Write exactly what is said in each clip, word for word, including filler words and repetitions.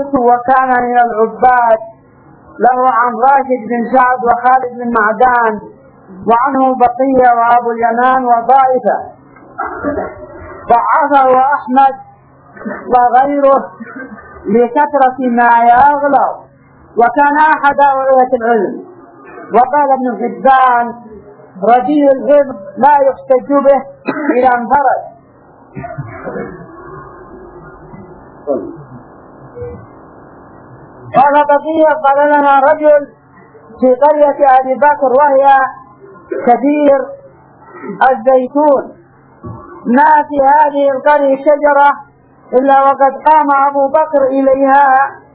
قلت وكان من العباد له عن راشد بن سعد وخالد بن معدان وعنه بقية وأبو اليمان وطائفة ضعفه أحمد وغيره لكثرة ما يغلط وكان أحد أوعية العلم. وقال ابن حبان رديء الحفظ لا يحتج به إلى انفرد. قال بقية قال لنا رجل في قرية أبي بكر وهي كثير الزيتون ما في هذه القرية شجرة إلا وقد قام أبو بكر إليها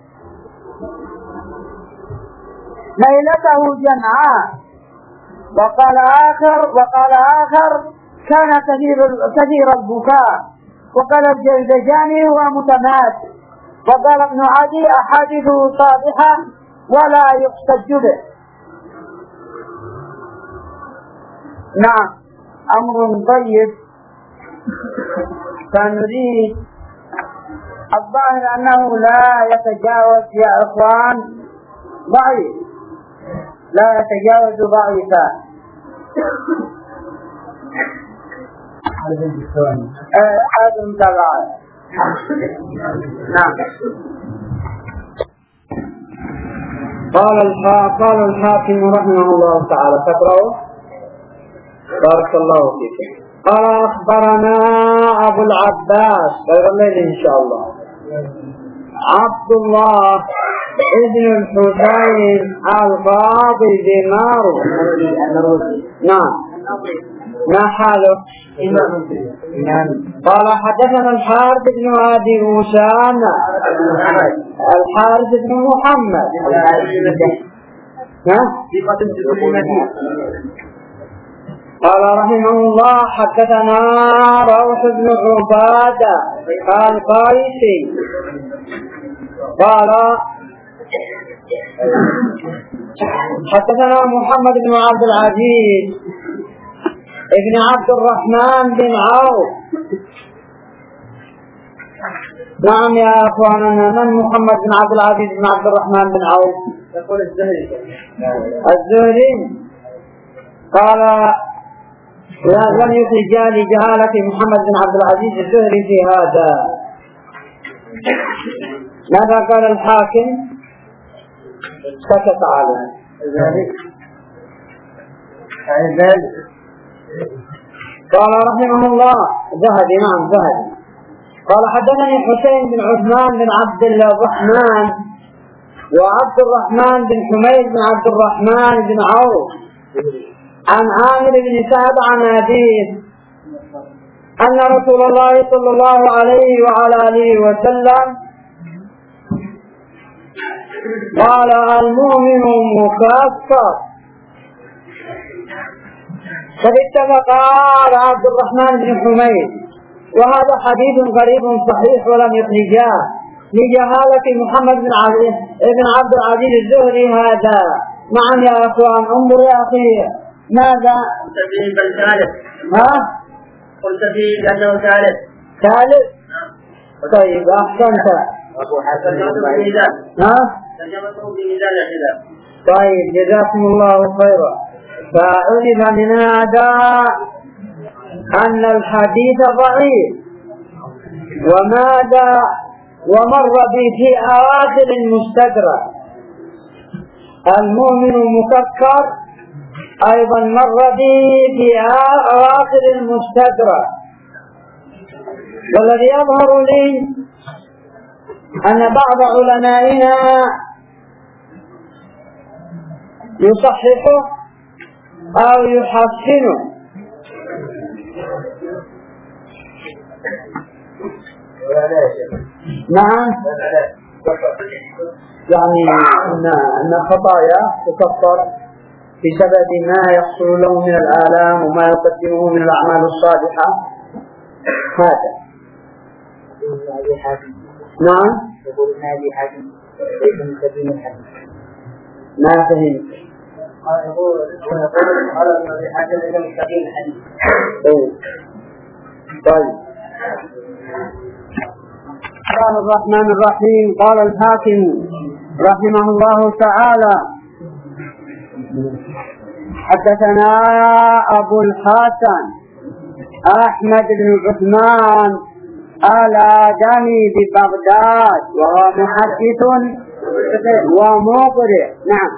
ليلته جمعاء. وقال آخر وقال آخر كان كثير كثير البكاء. وقال الجلدجاني هو متماسك. وقال ابن عدي أحاديثه صادحة ولا يحتج به. نعم أمر طيب. فنريد الظاهر أنه لا يتجاوز يا إخوان ضعيف لا يتجاوز ضعيفا. هذا متابعة. نعم. قال قال الحاكم رحمه الله تعالى تقرأوا. بارك الله فيك. قال أخبرنا أبو العباس غير الليل إن شاء الله عبد الله ابن الحسين القاضي دينار. نعم ما حاله؟ قال حدثنا الحارث بن أبي موسى الحارث بن محمد قال رحمه الله حدثنا روح بن عبادة قال قايسي قال حدثنا محمد بن عبد العزيز ابن عبد الرحمن بن عوف. نعم يا أخواننا من محمد بن عبد العزيز بن عبد الرحمن بن عوف؟ يقول الزهري الزهري قال لم يخرج لجهالة محمد بن عبد العزيز الزهري في هذا. ماذا قال الحاكم؟ سكت عليه قال رحمه الله ذهبي. نعم ذهبي. قال حدثني حسين بن عثمان بن عبد الرحمن وعبد الرحمن بن حميد بن عبد الرحمن بن عوف عن عامر بن سعد عن أبيه أن رسول الله صلى الله عليه وعلى آله وسلم قال المؤمن مكافر. قد اتفق على عبد الرحمن بن حميد وهذا حديث غريب صحيح ولم يخرجاه لجهالة محمد بن بن عبد العزيز الزهري هذا. نعم يا أخوان انظر يا أخي ماذا قلت فيه بل ثالث. ها قلت فيه لأنه ثالث ثالث. طيب أحسنت. ها طيب جزاكم الله خيرا. فعلم من هذا أن الحديث ضعيف. وماذا ومر به في أواخر المستدرك المؤمن مكفر أيضا مر به في أواخر المستدرك. والذي يظهر لي أن بعض علمائنا يصححه أو يحسنه. نعم يعني أن أن خطايا تكفر بسبب ما يحصل له من الآلام وما يقدمه من الأعمال الصالحة. هذا نعم يقول نادي حاكم ليس من سبيل الحديث. ما فهمت. يقول على نادي حاكم ليس من سبيل الحديث. طيب الله الرحمن الرحيم. قال الحاكم رحمه الله تعالى: حدثنا أبو الحسن أحمد بن عثمان الآدمي ببغداد، وهو محدث ومقرئ. نعم.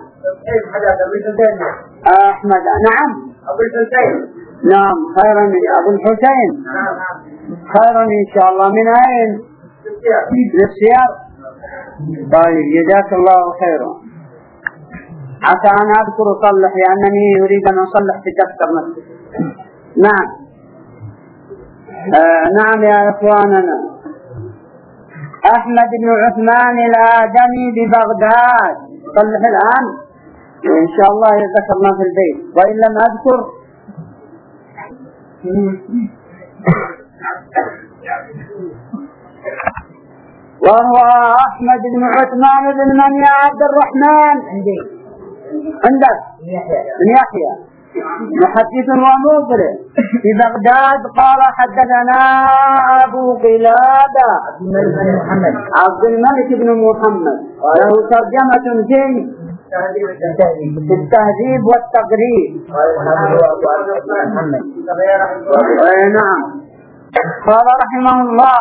أحمد نعم أبو الحسين. نعم خيرا أبو الحسين خيرا إن شاء الله. من أين؟ للسياق. طيب جزاك الله خيرا. عسى أن أذكر أصلح لأنني أريد أن أصلح في دفتر نفسي. نعم. آه نعم يا إخواننا. أحمد بن عثمان الآدمي ببغداد. صلح الآن إن شاء الله يذكرنا في البيت، وإن لم أذكر وهو أحمد بن عثمان بن من يا عبد الرحمن عندك بن يحيى محدث ومقرئ في بغداد. قال حدثنا أبو قلادة عبد الملك بن محمد، وله ترجمة في التهذيب والتقريب. نعم. قال رحمه الله: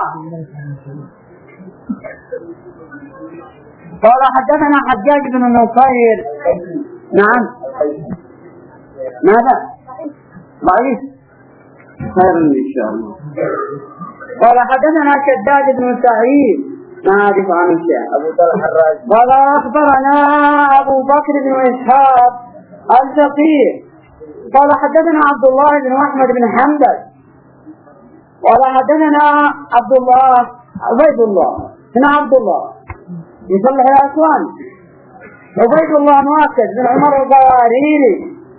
قال حدثنا حجاج بن نصير. نعم. ماذا؟ ضعيف. خير إن شاء الله. قال حدثنا شداد بن سعيد، ما أعرف عنه شيء. أبو طلحة الرازي. قال أخبرنا أبو بكر بن إسحاق الفقيه. قال حدثنا عبد الله بن أحمد بن حنبل. قال حدثنا عبد الله عبيد الله بن عبد الله يصلح يا أخوان. عبيد الله مؤكد بن عمر القواريري.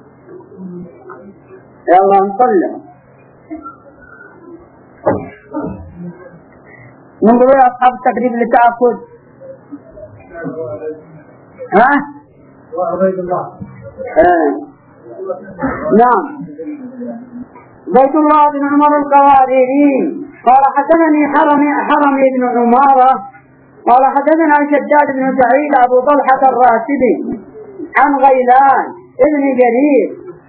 يلا نصلي. ننظر يا أصحاب التقريب للتأكد. ها؟ وعبيد الله. آه. نعم. عبيد الله بن عمر القواريري. قال حدثني حرمي حرمي بن عمارة. قال حدثنا شداد بن سعيد أبو طلحة الراشدي عن غيلان ابن جرير.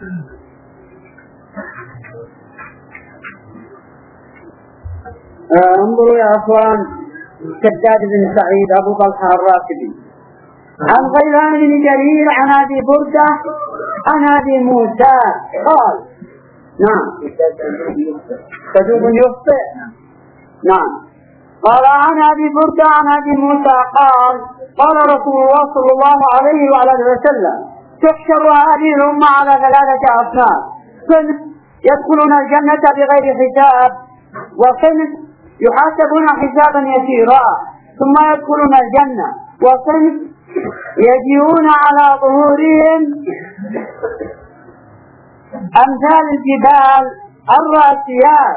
آه انظروا يا أخوان. شداد بن سعيد أبو طلحة الراشدي عن غيلان بن جرير عن أبي بردة عن أبي موسى قال: نعم تجوب يخطئ. نعم. قال عن أبي بردة عن أبي موسى قال: قال رسول الله صلى الله عليه وعلى وسلم: تحشر هذه الأمة على ثلاثة أصناف، صنف يدخلون الجنة بغير حساب، وصنف يحاسبون حسابا يسيرا ثم يدخلون الجنة، وصنف يجيئون على ظهورهم أمثال الجبال الراسيات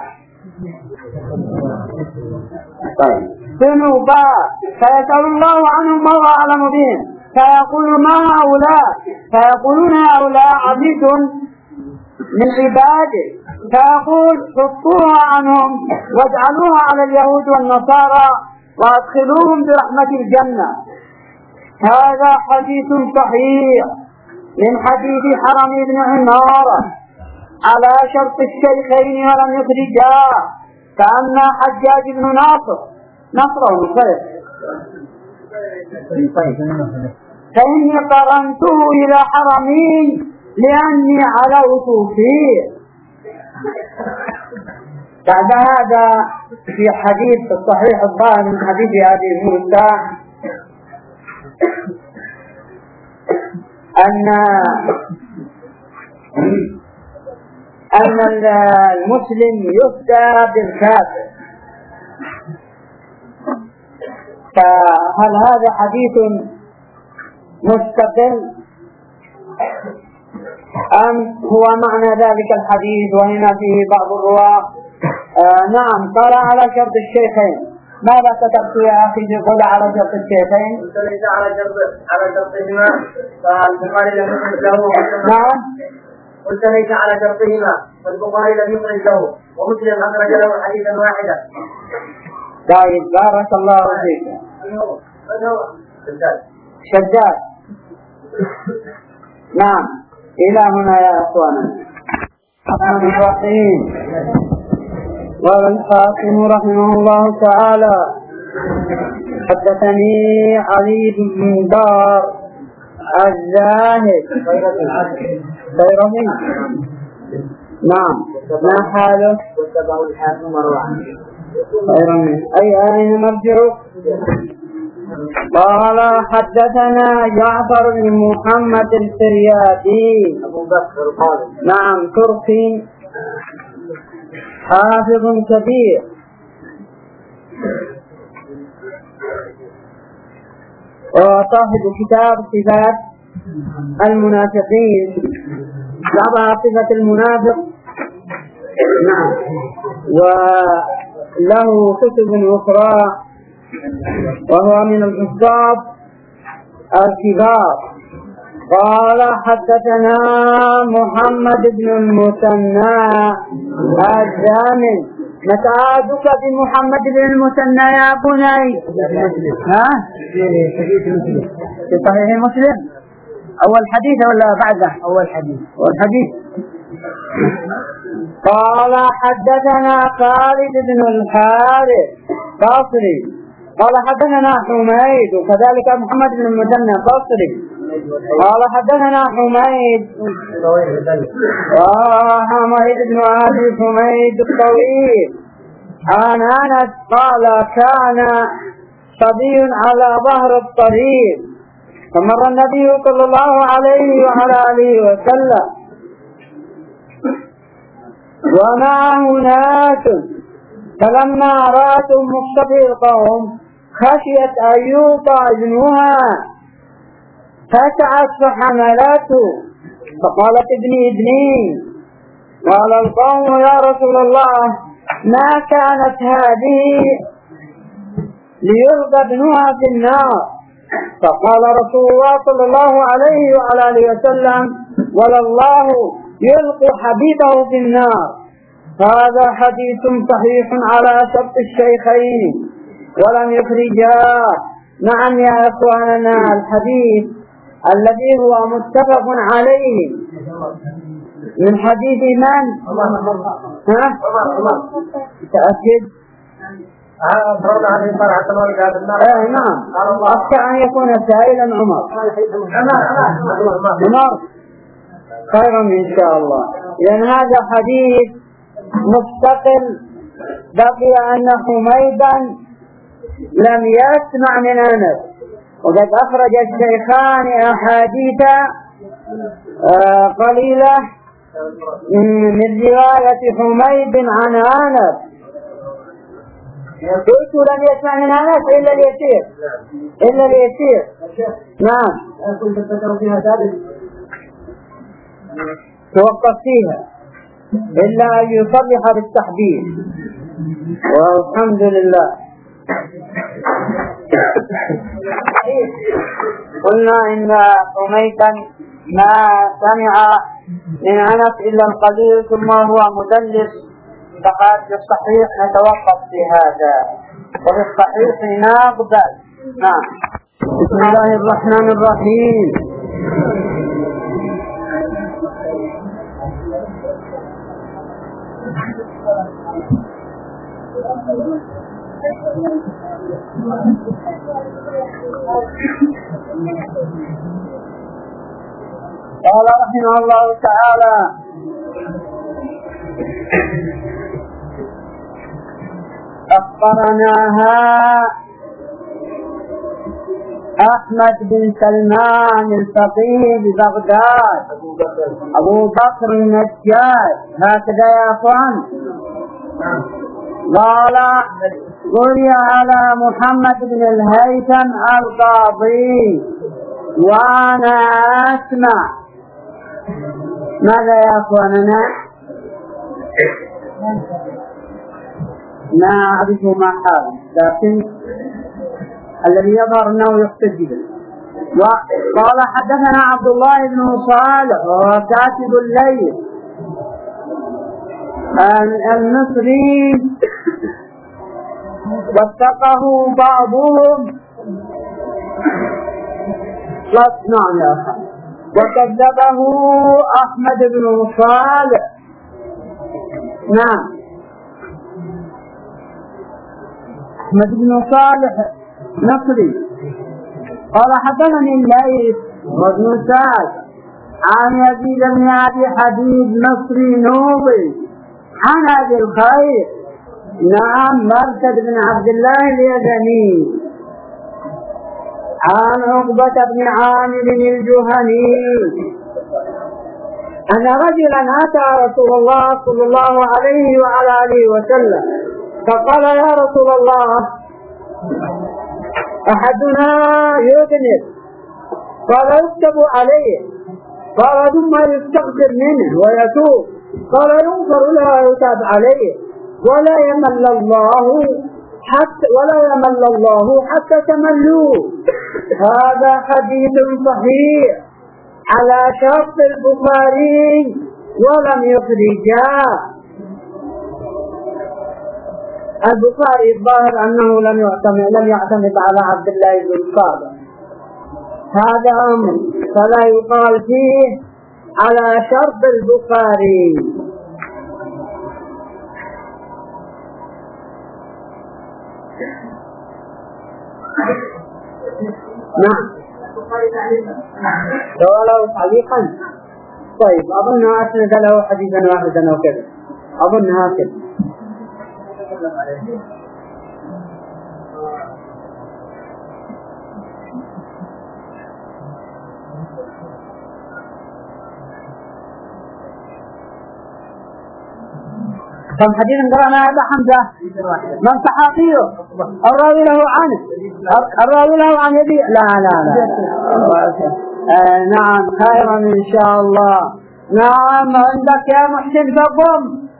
ذنوبا، فيسأل الله عنهم وهو أعلم بهم، فيقول: ما هؤلاء؟ فيقولون: هؤلاء عبيد من عباده. فيقول: حطوها عنهم واجعلوها على اليهود والنصارى وادخلوهم برحمة الجنة. هذا حديث صحيح من حديث حرم بن عمارة على شرط الشيخين ولم يخرجاه، فأما حجاج بن ناصر نصره نصير فإني قرنته إلى حرمين لأني علوت فيه. بعد هذا في حديث الصحيح الظاهر من حديث أبي موسى أن أن المسلم يفتى بالكافر. فهل هذا حديث مستقل أم هو معنى ذلك الحديث وهنا فيه بعض الرواة؟ آه نعم. قال على شرط الشيخين. ماذا كتبت يا أخي تقول على شرط الشيخين؟ ليس على شرط على شرطهما فالبخاري لم يخرج له. نعم. قلت ليس على شرطهما فالبخاري لم يخرج له ومسلم أخرج له حديثا واحدا. طيب بارك الله فيك. شداد. نعم إلى هنا يا أخوانا. الرحمن الرحيم. قال الحاكم رحمه الله تعالى حدثني علي بن دار الزاهد بيرمي. نعم ما حاله؟ بيرمي. أي أين مرجعه؟ قال حدثنا جعفر بن محمد الفريابي أبو بكر القاضي. نعم تركي حافظ كبير. وصاحب كتاب صفات المنافقين، جعبها صفة المنافق. نعم وله كتب أخرى وهو من الحفاظ الكبار. قال حدثنا محمد بن المثنى الزامل. نتعادك بمحمد بن المثنى يا بني؟ ها؟ في صحيح مسلم أول حديث ولا بعده؟ أول حديث. أول حديث. قال حدثنا خالد بن الحارث بصري قال حدثنا حميد وكذلك محمد بن المثنى بصري قال حدثنا حميد وحميد بن أبي حميد الطويل عن أنس قال كان صبي على ظهر الطريق فمر النبي صلى الله عليه وعلى آله وسلم ومعه ناس فلما رأته مقتدي القوم خشيت أن يوطى ابنها فسعت فحملته فقالت ابني ابني. قال القوم يا رسول الله ما كانت هذه ليلقى ابنها في النار. فقال رسول الله صلى الله عليه وعلى آله وسلم ولا الله يلقي حبيبه في النار. هذا حديث صحيح على شرط الشيخين ولم يخرجاه. نعم يا أخواننا الحديث الذي هو متفق عليه من حديث من؟ ها؟ تأكد؟ آه نعم أخشى أن يكون سائلا عمر. عمر خيرا إن شاء الله لأن هذا حديث مستقل. بقي أن حميدا لم يسمع من أنس وقد أخرج الشيخان أحاديث آه قليلة من رواية حميد عن أنس. قلت لم يسمع من أنس إلا اليسير إلا اليسير. نعم توقف فيها إلا أن يصرح بالتحديد والحمد لله. قلنا إن حميدا ما سمع من أنس إلا القليل ثم هو مدلس فقال بالصحيح نتوقف في هذا وبالصحيح نقبل. نعم. بسم الله الرحمن الرحيم. قال رحمه الله تعالى أخبرناها أحمد بن سلمان الفقيه ببغداد أبو بكر النجار هكذا يا أخوان. قال قرئ على محمد بن الهيثم القاضي وأنا أسمع. ماذا يا أخواننا؟ لا أعرف ما حال لكن الذي يظهر أنه يقتدي به. قال حدثنا عبد الله بن صالح وهو كاتب الليل المصري وثقه بعضهم نعم يا أخي وكذبه أحمد بن صالح. نعم أحمد بن صالح نصري قال حدثني الليث وابن سعد عن يزيد بن أبي حبيب نصري نوبي عن أبي الخير نعم مرثد بن عبد الله اليزني عن عقبة بن عامر الجهني أن رجلا أتى رسول الله صلى الله عليه وعلى آله وسلم فقال يا رسول الله أحدنا يذنب قال يكتب عليه قال ثم يستغفر منه ويتوب قال يغفر له ويتاب عليه ولا يمل الله حتى ولا يمل الله حتى تملوه. هذا حديث صحيح على شرط البخاري ولم يخرجاه. البخاري الظاهر أنه لم يعتمد لم يعتمد على عبد الله بن صالح، هذا أمر فلا يقال فيه على شرط البخاري. نعم له تعليقا. طيب أظنها أسند له حديثا واحدا وكذا أظنها كذا. كم حديث قرأنا هذا حمزة من صحابيه الراوي له عنه الراوي له عن يبي لا لا لا آه نعم خيرا إن شاء الله. نعم عندك يا محسن فقم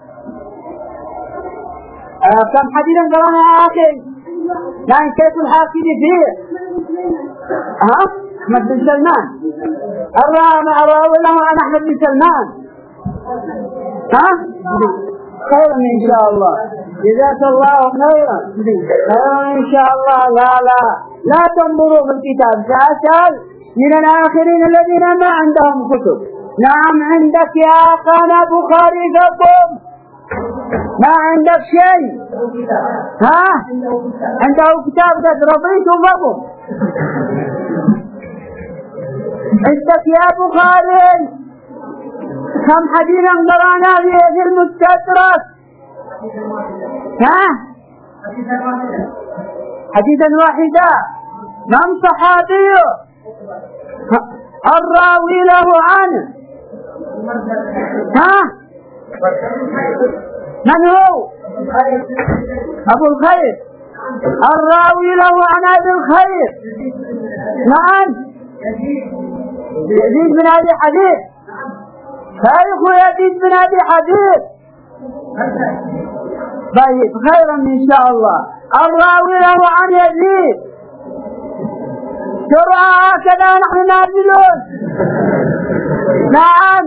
آه كم حديث قرأنا آخر يعني كيف الحاكم فيه ها أحمد بن سلمان الراوي له عن أحمد بن سلمان ها خيرا إن شاء الله جزاك الله خيرا خيرا إن شاء الله. لا لا لا تنظروا في الكتاب سأسأل من الآخرين الذين ما عندهم كتب. نعم عندك يا قانا بخاري فقم ما عندك شيء ها عنده كتاب قد رضيت فقم عندك يا بخاري كم حديثا قرانا في المستدرك ها حديثا واحدا من صحابيه الراوي له عنه ها من هو أبو الخير الراوي له عن أبي الخير نعم يزيد بن أبي حبيب شيخ يزيد بن أبي حبيب. طيب خيرا إن شاء الله. الراوي له عن يزيد ترى هكذا نحن نازلون. نعم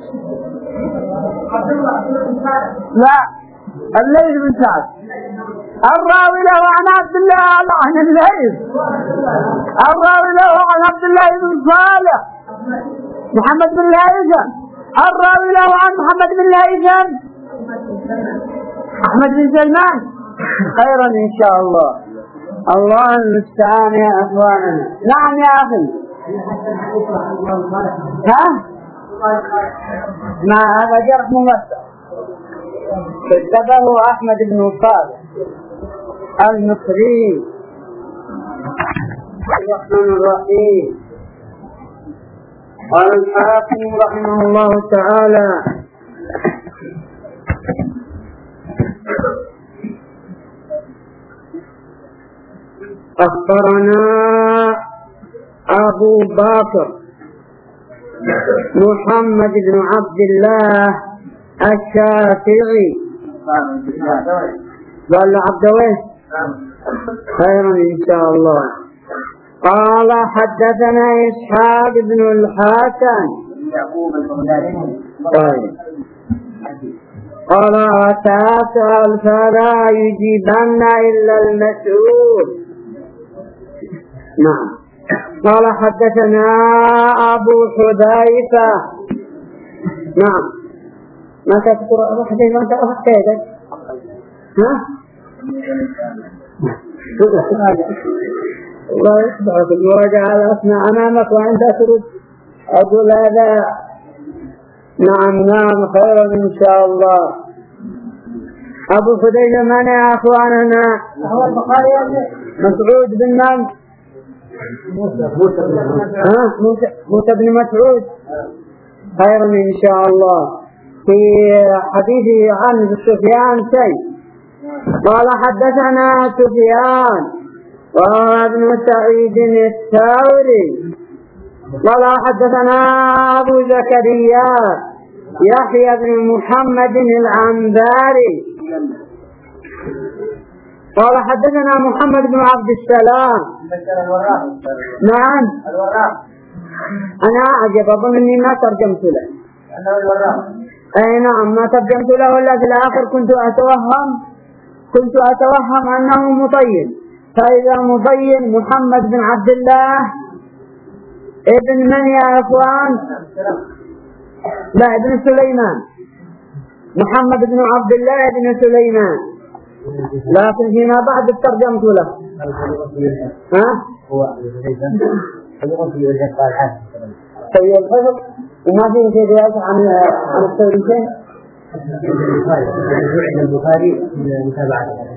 لا الليث بن سعد الراوي له عن عبد الله عن الليث الراوي له عن عبد الله بن صالح محمد بن الهيثم الراوي له عن محمد بن الهيثم أحمد بن سلمان. خيرا إن شاء الله. الله المستعان يا أخواننا. نعم يا أخي ها ما هذا جرح ممثل كتبه أحمد بن صالح المصري. الرحمن الرحيم. قال الحاكم رحمه الله تعالى أخبرنا أبو بكر محمد بن عبد الله الشافعي قال عبد الله خيرا إن شاء الله. قال حدثنا إسحاق بن الحسن طيب. قال وتسأل فلا يجيبن إلا المسؤول. نعم. قال حدثنا أبو حذيفة. نعم. ما تذكر أبو حذيفة؟ ما تأخذ كيدك؟ ها؟ الله يصبحك وجعل أسمع أمامك وأنت ترد. أقول هذا نعم نعم خير إن شاء الله. أبو حذيفة من يا أخواننا؟ هو البخاري مسعود بن من؟ ها موسى بن مسعود خير إن شاء الله. في حديثه عن سفيان شيء. قال حدثنا سفيان وهو ابن سعيد الثوري قال حدثنا أبو زكريا يحيى بن محمد العنباري قال حدثنا محمد بن عبد السلام. نعم أنا أعجب أظن أني ما ترجمت له. أي نعم ما ترجمت له ولا في الآخر كنت أتوهم كنت أتوهم أنه مطين. فإذا مطين محمد بن عبد الله ابن من يا أخوان؟ لا ابن سليمان. محمد بن عبد الله ابن سليمان. لكن فيما بعد ترجمت له. ها؟ سيد الحفظ وما فيه شيء يأتي عن عن الثوري شيء. البخاري متابعة.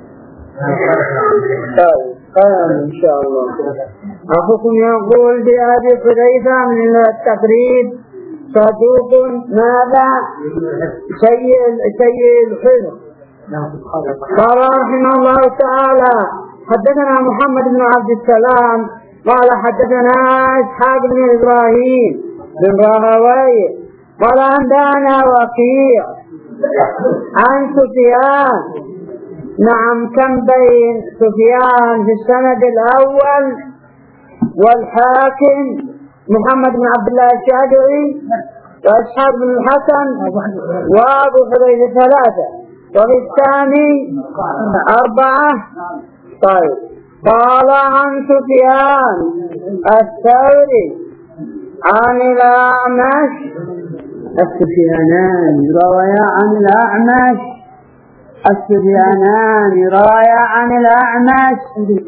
قال إن شاء الله. أخوكم يقول بأبي حذيفة من التقريب صدوق ماذا؟ سيء سيء الحفظ. قال رحمه الله تعالى حدثنا محمد بن عبد السلام قال حدثنا إسحاق بن إبراهيم بن راهويه قال عندنا وكيع عن سفيان. نعم كم بين سفيان في السند الأول والحاكم محمد بن عبد الله الشافعي وإسحاق بن الحسن وأبو حذيفة ثلاثة وفي الثاني أربعة. طيب قال عن سفيان الثوري عن الأعمش. السفيانان روايا عن الأعمش. السفيانان روايا عن الأعمش.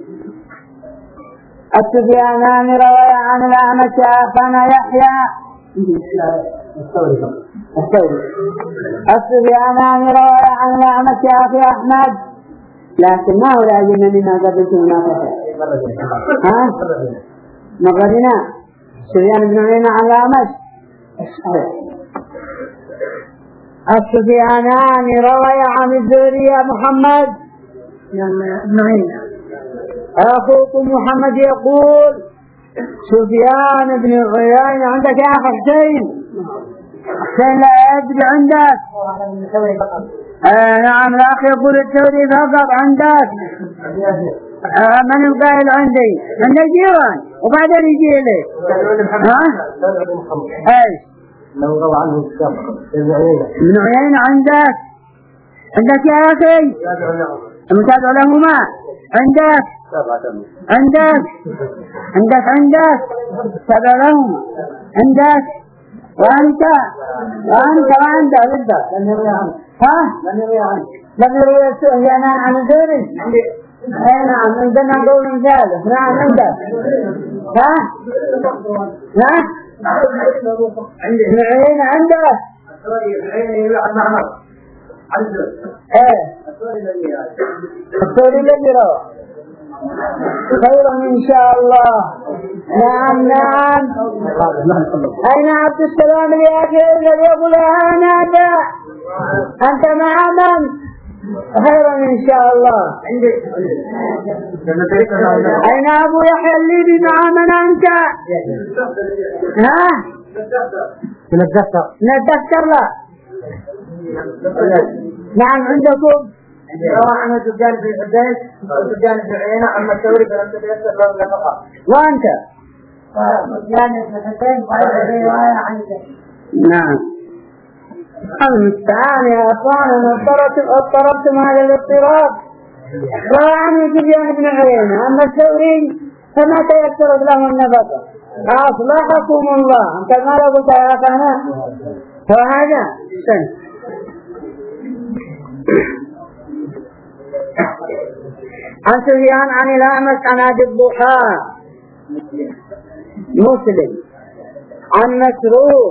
السفيانان روايا عن الأعمش أخانا يحيى. السفيانان روايا عن الأعمش أخي أحمد. لكن ما هو لأجل ما قبلت منافسة. ها؟ مغرنا سفيان بن عيينة عن الأعمش. السفيانان روايا عن الزهري محمد بن عيينة. أخوكم محمد يقول سفيان بن عيينة عندك يا أخي حسين؟ حسين لا يدري عندك؟ آه نعم الأخ يقول الثوري فقط عندك. آه من القائل عندي؟ عند جيران وبعدين يجي لي. ها؟ ايش؟ لو روى عنه ابن عيينة. ابن عيينة عندك؟ عندك يا أخي؟ المتابع لهما عندك؟ عندك؟ عندك عندك؟ تابع لهما عندك؟ وأنت وأنت وأنت أنت ها؟ لم يروي السفيان عن الزهري؟ أي نعم عندنا قول ثالث. نعم عندك ها؟ ها؟ ابن عيينة عندك؟ ايه الثوري الذي روى خيرا إن شاء الله. نعم نعم. أين عبد السلام يا أخي الذي يقول أنا أنت مع من؟ خيرا إن شاء الله. أين أبو يحيى الليبي مع من أنت؟ ها؟ من الدفتر. من الدفتر لا. نعم عندكم؟ روى عن سفيان بن حسين وسفيان بن عيينة عن الثوري فلم تتيسر له إلا فقط. وأنت؟ سفيان بن حسين وعلى رواية عن. نعم. المستعان يا أخواننا. اضطربتم هذا الاضطراب. روى عنه سفيان بن عيينة. أما الثوري فما تيسر له النفقة. أصلحكم الله. أنت ما لو قلت يا أخانا وهذا سن. عن سفيان عن الأعمش عن أبي الضحى مسلم عن مسروق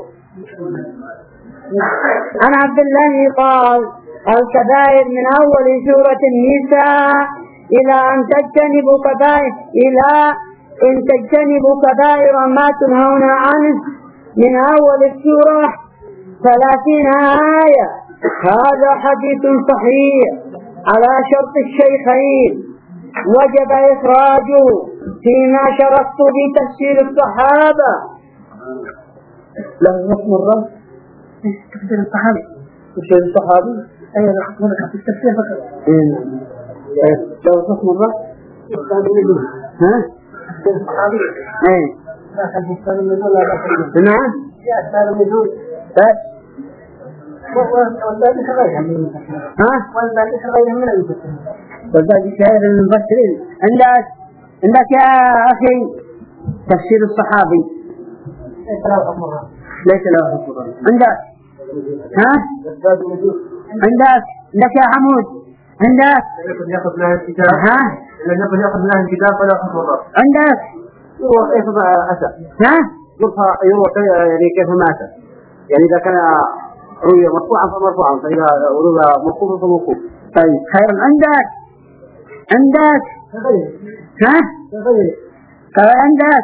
عن عبد الله قال الكبائر من أول سورة النساء إلى أن تجتنبوا كبائر إلى أن تجتنبوا كبائر ما تنهون عنه من أول السورة ثلاثين آية. هذا حديث صحيح على شرط الشيخين، وجب إخراجه فيما شرطت بتفسير الصحابة. له حكم الرد تفسير الصحابي. تفسير الصحابي أيضا حكمك في التفسير فقط. له حكم الرد ها تفسير الصحابي. ايه داخل في أسباب النزول لا داخل نعم في أسباب النزول. بس والذلك غيرها من المفسرين. ها والذلك غيرها من المفسرين. وذلك غير المفسرين. عندك عندك يا أخي تفسير الصحابي ليس له حكم الرد. ليس له حكم الرد. عندك ها أسباب النزول. عندك عندك يا حمود عندك لم يأخذ لها الكتاب. ها لم يكن يأخذ لها الكتاب فلا حكم الرد. عندك هو كيف أتى؟ ها يرفع يروى يعني كيف مات. يعني إذا كان روي مرفوعا فمرفوعا، فإذا روي موقوفا فموقوف. طيب خير. عندك عندك ها قال عندك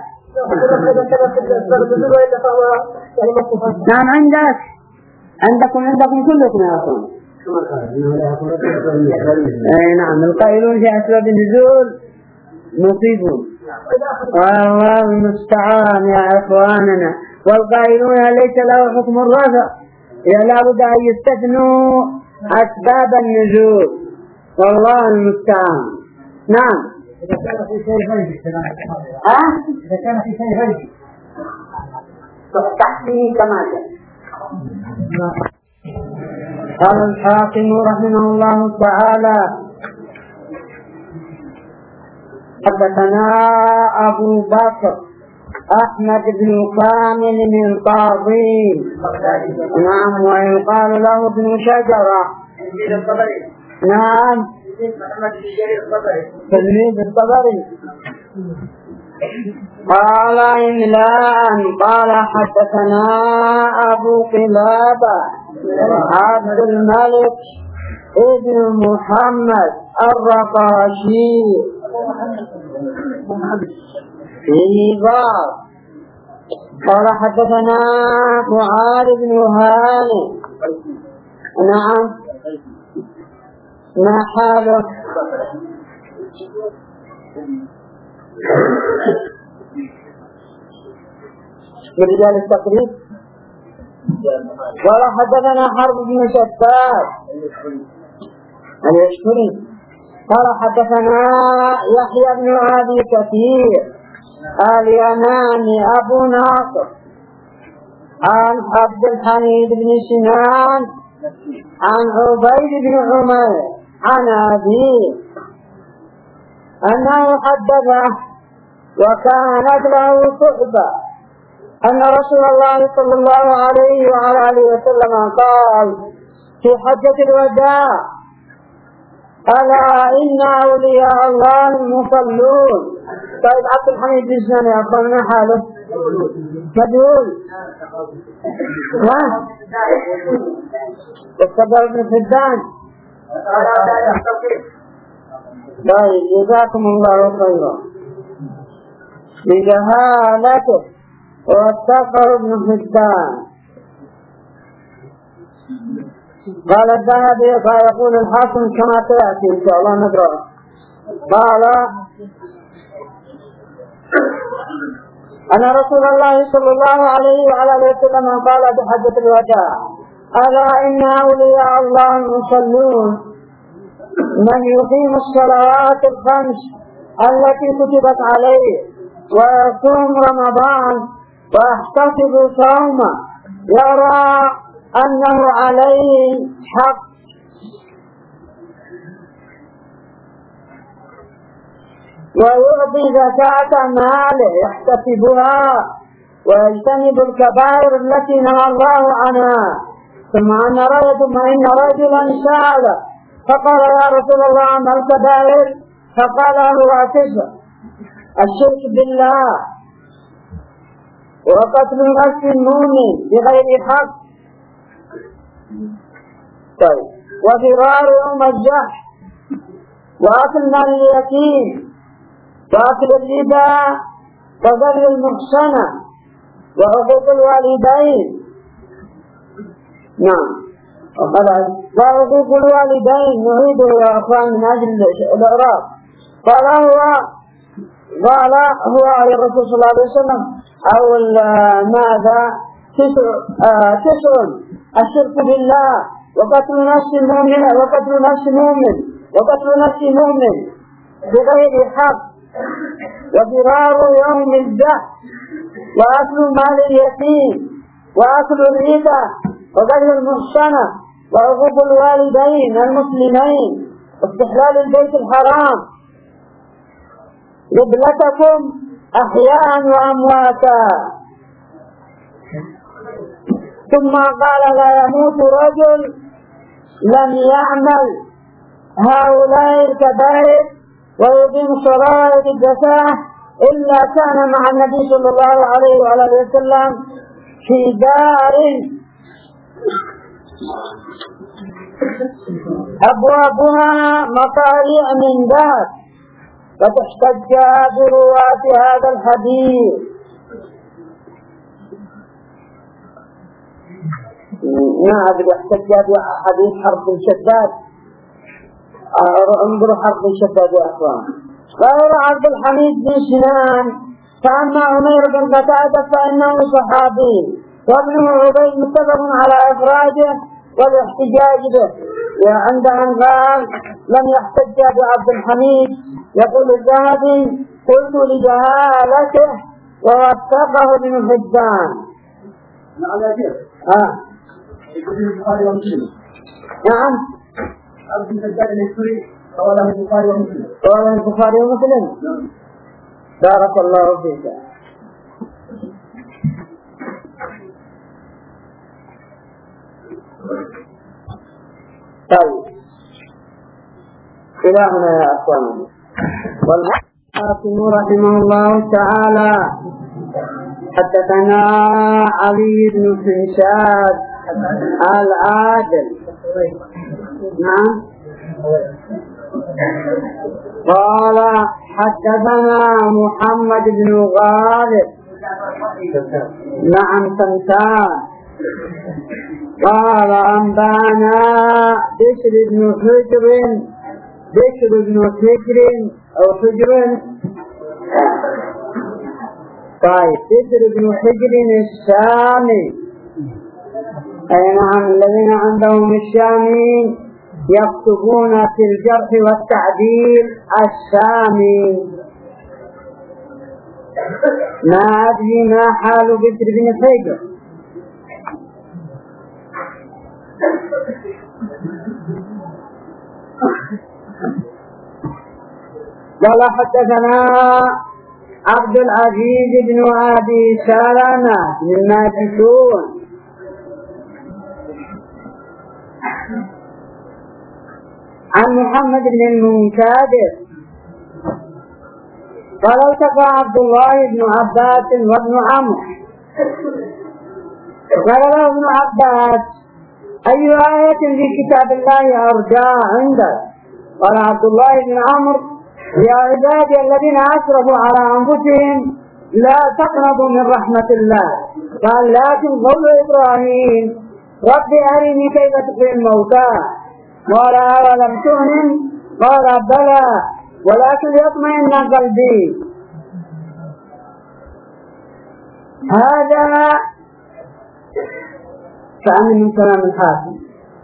نعم عندك عندكم عندكم كلكم يا أخوان. اي نعم القائلون في أسباب النزول مصيبون والله المستعان يا إخواننا. والقائلون ليس له حكم الرفع لابد أن يستثنوا أسباب النزول والله المستعان. نعم إذا كان في شيء غيبي ها إذا كان في شيء غيبي تحتيه كما جاء. قال الحاكم رحمه الله تعالى حدثنا أبو بكر أحمد بن كامل القاضي نعم ويقال له ابن شجرة نعم تلميذ الطبري. قال إملاء قال حدثنا أبو قلابة عبد الملك ابن محمد الرقاشي في ضار. قال حدثنا معاذ بن هاني نعم ما حاله برجال التقريب. قال حدثنا حرب بن شتات اليشكري قال حدثنا يحيى بن أبي كثير اليماني أبو ناصر عن عبد الحميد بن سنان عن عبيد بن عمر عن أبيه أنه حدثه وكانت له صحبة أن رسول الله صلى الله عليه وعلى آله وسلم قال في حجة الوداع ألا إن أولياء الله المصلون. طيب عبد الحميد بن سنان يا أخوان ما حاله مجهول ها الصدر بن فدان. طيب جزاكم الله خيرا بجهالته والصفر بن فدان. قال الذهبي فيقول الحاكم كما تأتي إن شاء الله نقرأ. قال أن رسول الله صلى الله عليه وعلى آله وسلم قال بحجة الوداع ألا إن أولياء الله المصلون من يقيم الصلوات الخمس التي كتبت عليه ويصوم رمضان ويحتسب صومه يرى أنه عليه حق ويعطي زكاة ماله يحتسبها ويجتنب الكبائر التي نهى الله عنها. ثم أن رجل ثم إن رجلا سأل فقال يا رسول الله عن الكبائر؟ فقال هو تسع: الشرك بالله، وقتل نفس المؤمن بغير حق، طيب، وفرار يوم الجحش، وأكل مال اليتيم، وأكل الربا، وقتل المحصنة، وعقوق الوالدين. نعم، وعقوق الوالدين نعيده يا أخوان من أجل الإعراب. قال هو قال هو على الرسول صلى الله عليه وسلم أو ماذا تسع آه تسع: الشرك بالله، وقتل نفس المؤمن وقتل نفس مؤمن وقتل نفس مؤمن بغير حق، وفرار يوم الجحش، وأكل مال اليتيم، وأكل الربا، وقتل المحصنة، وعقوق الوالدين المسلمين، واستحلال البيت الحرام، قبلتكم أحياء وأمواتا. ثم قال لا يموت رجل لم يعمل هؤلاء الكبائر ويقيم شرائط الزكاة إلا كان مع النبي صلى الله عليه وآله وسلم في دار أبوابها مطالع من ذهب، فتحتج برواة هذا الحديث. نعم، يحتج بحديث حرب الشداد. انظروا حرب الشداد يا أخوان. قال عبد الحميد بن سنان: فأما عمير بن قتادة فإنه صحابي، وابنه عبيد متفق على إخراجه والاحتجاج به. وعند من قال لم يحتج بعبد الحميد يقول الذهبي: قلت لجهالته ووثقه ابن حبان. اه نعم، عبد الحجاج الاسوري رواه البخاري ومسلم. رواه البخاري ومسلم. بارك الله فيك. طيب، إلى هنا يا أخوان. والحاكم رحمه الله تعالى حدثنا علي بن شنشاد العادل. نعم، قال حدثنا محمد بن غالب. نعم، سمسان. قال أنبانا بشر بن حجر بشر بن حجر أو حجر طيب بشر بن حجر الشامي. أي نعم، الذين عندهم الشامي يكتبون في الجرح والتعديل الشامي. ما أدري ما حال بشر بن حجر. قال حدثنا عبد العزيز بن أبي سلمة من ماجشون عن محمد بن المنكدر قال التقى عبد الله بن عباس وابن عمرو. قال له ابن عباس: أي آية في كتاب الله أرجى عندك؟ قال عبد الله بن عمرو: يا عبادي الذين أسرفوا على أنفسهم لا تقنطوا من رحمة الله. قال: لكن قول إبراهيم: رب أرني كيف تحيي الموتى. قال: أولم تؤمن؟ قال: بلى ولكن يطمئن قلبي. هذا فأمن من كلام الحاكم.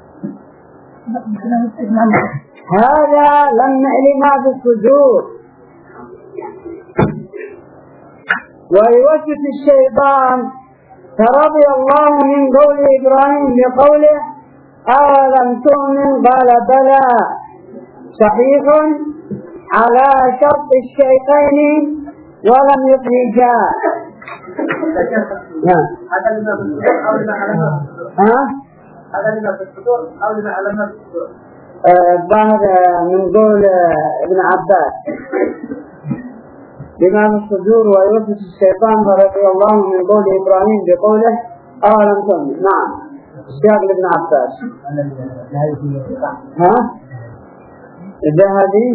هذا لما لما في الصدور ويوسوس الشيطان فرضي الله من قول إبراهيم بقوله أولم تؤمن قال بلى صحيح على شرط الشيخين ولم يخرجا. هذا لما في الصدور أو لما على ما في الصدور؟ ها؟ هذا لما في الصدور أو لما على ما في الصدور؟ الظاهر من قول ابن عباس بما في الصدور ويوسوس الشيطان فرضي الله من قول إبراهيم بقوله أولم تؤمن. نعم سياق لابن عباس. ها؟ الذهبي.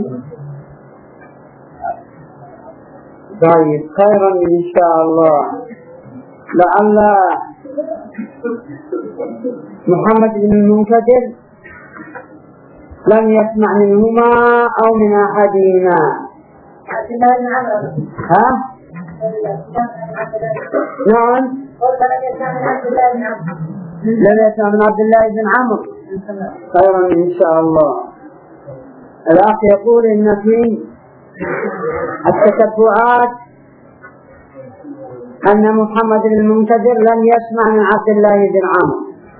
طيب خيرا إن شاء الله. لعل محمد بن المنكدر لم يسمع منهما أو من أحدهما. ها؟ نعم لم يسمع من عبد الله بن عمرو. خيرا إن شاء الله. الأخ يقول إن في التتبعات أن محمد بن المنكدر لم يسمع من عبد الله بن عمرو.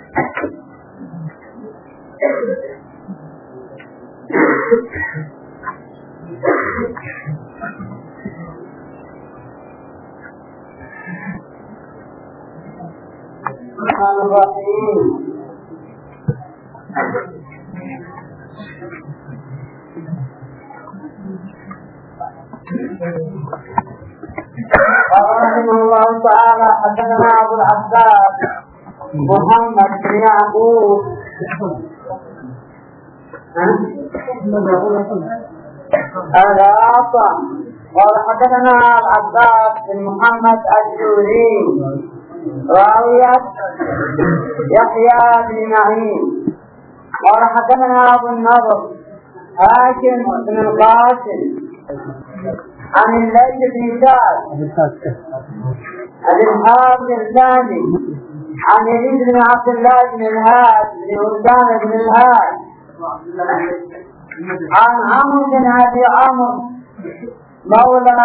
الرحمن الرحيم. قال رحمه الله تعالى حدثنا أبو العباس محمد بن يعقوب هذا عطا. قال حدثنا العباس بن محمد الجوري راوية يحيى بن معين. قال حدثنا أبو النضر هاشم بن القاسم عن الليث بن سعد عن الحارث الثاني عن يزيد بن عبد الله بن الهاد بن أسامة بن الهاد عن عمرو بن أبي عمرو مولى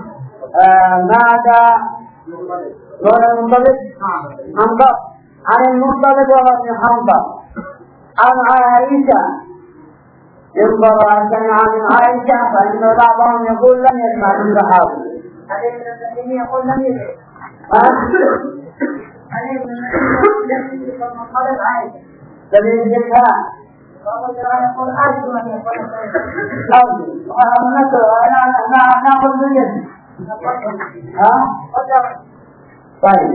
ماذا مولى المنطلق حنظل عن المنطلق وابن حنظل عن عائشة ينظر أن سمع من عائشة فإن بعضهم يقول لم يسمع من صحابه. عليه بن المسلمين يقول لم يسمع. عليه بن المسلمين يقول من قال عائشة لم يسمع. فأقول أنا يقول عائشة من يقول أنا نأخذ بالجد. ها؟ طيب.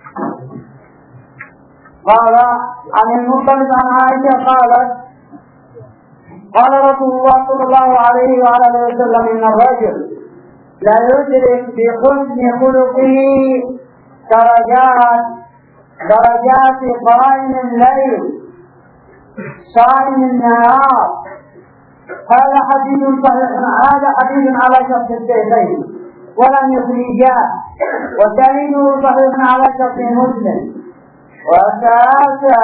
قال عن المنطلق عن عائشة قالت قال رسول الله صلى الله عليه وعلى اله وسلم ان الرجل لا يدرك بحسن خلقه درجات درجات قائم الليل صائم النهار. هذا حديث صحيح هذا حديث على شرط الشيخين ولم يخرجاه ودليله صحيح على شرط مسلم. وثالثا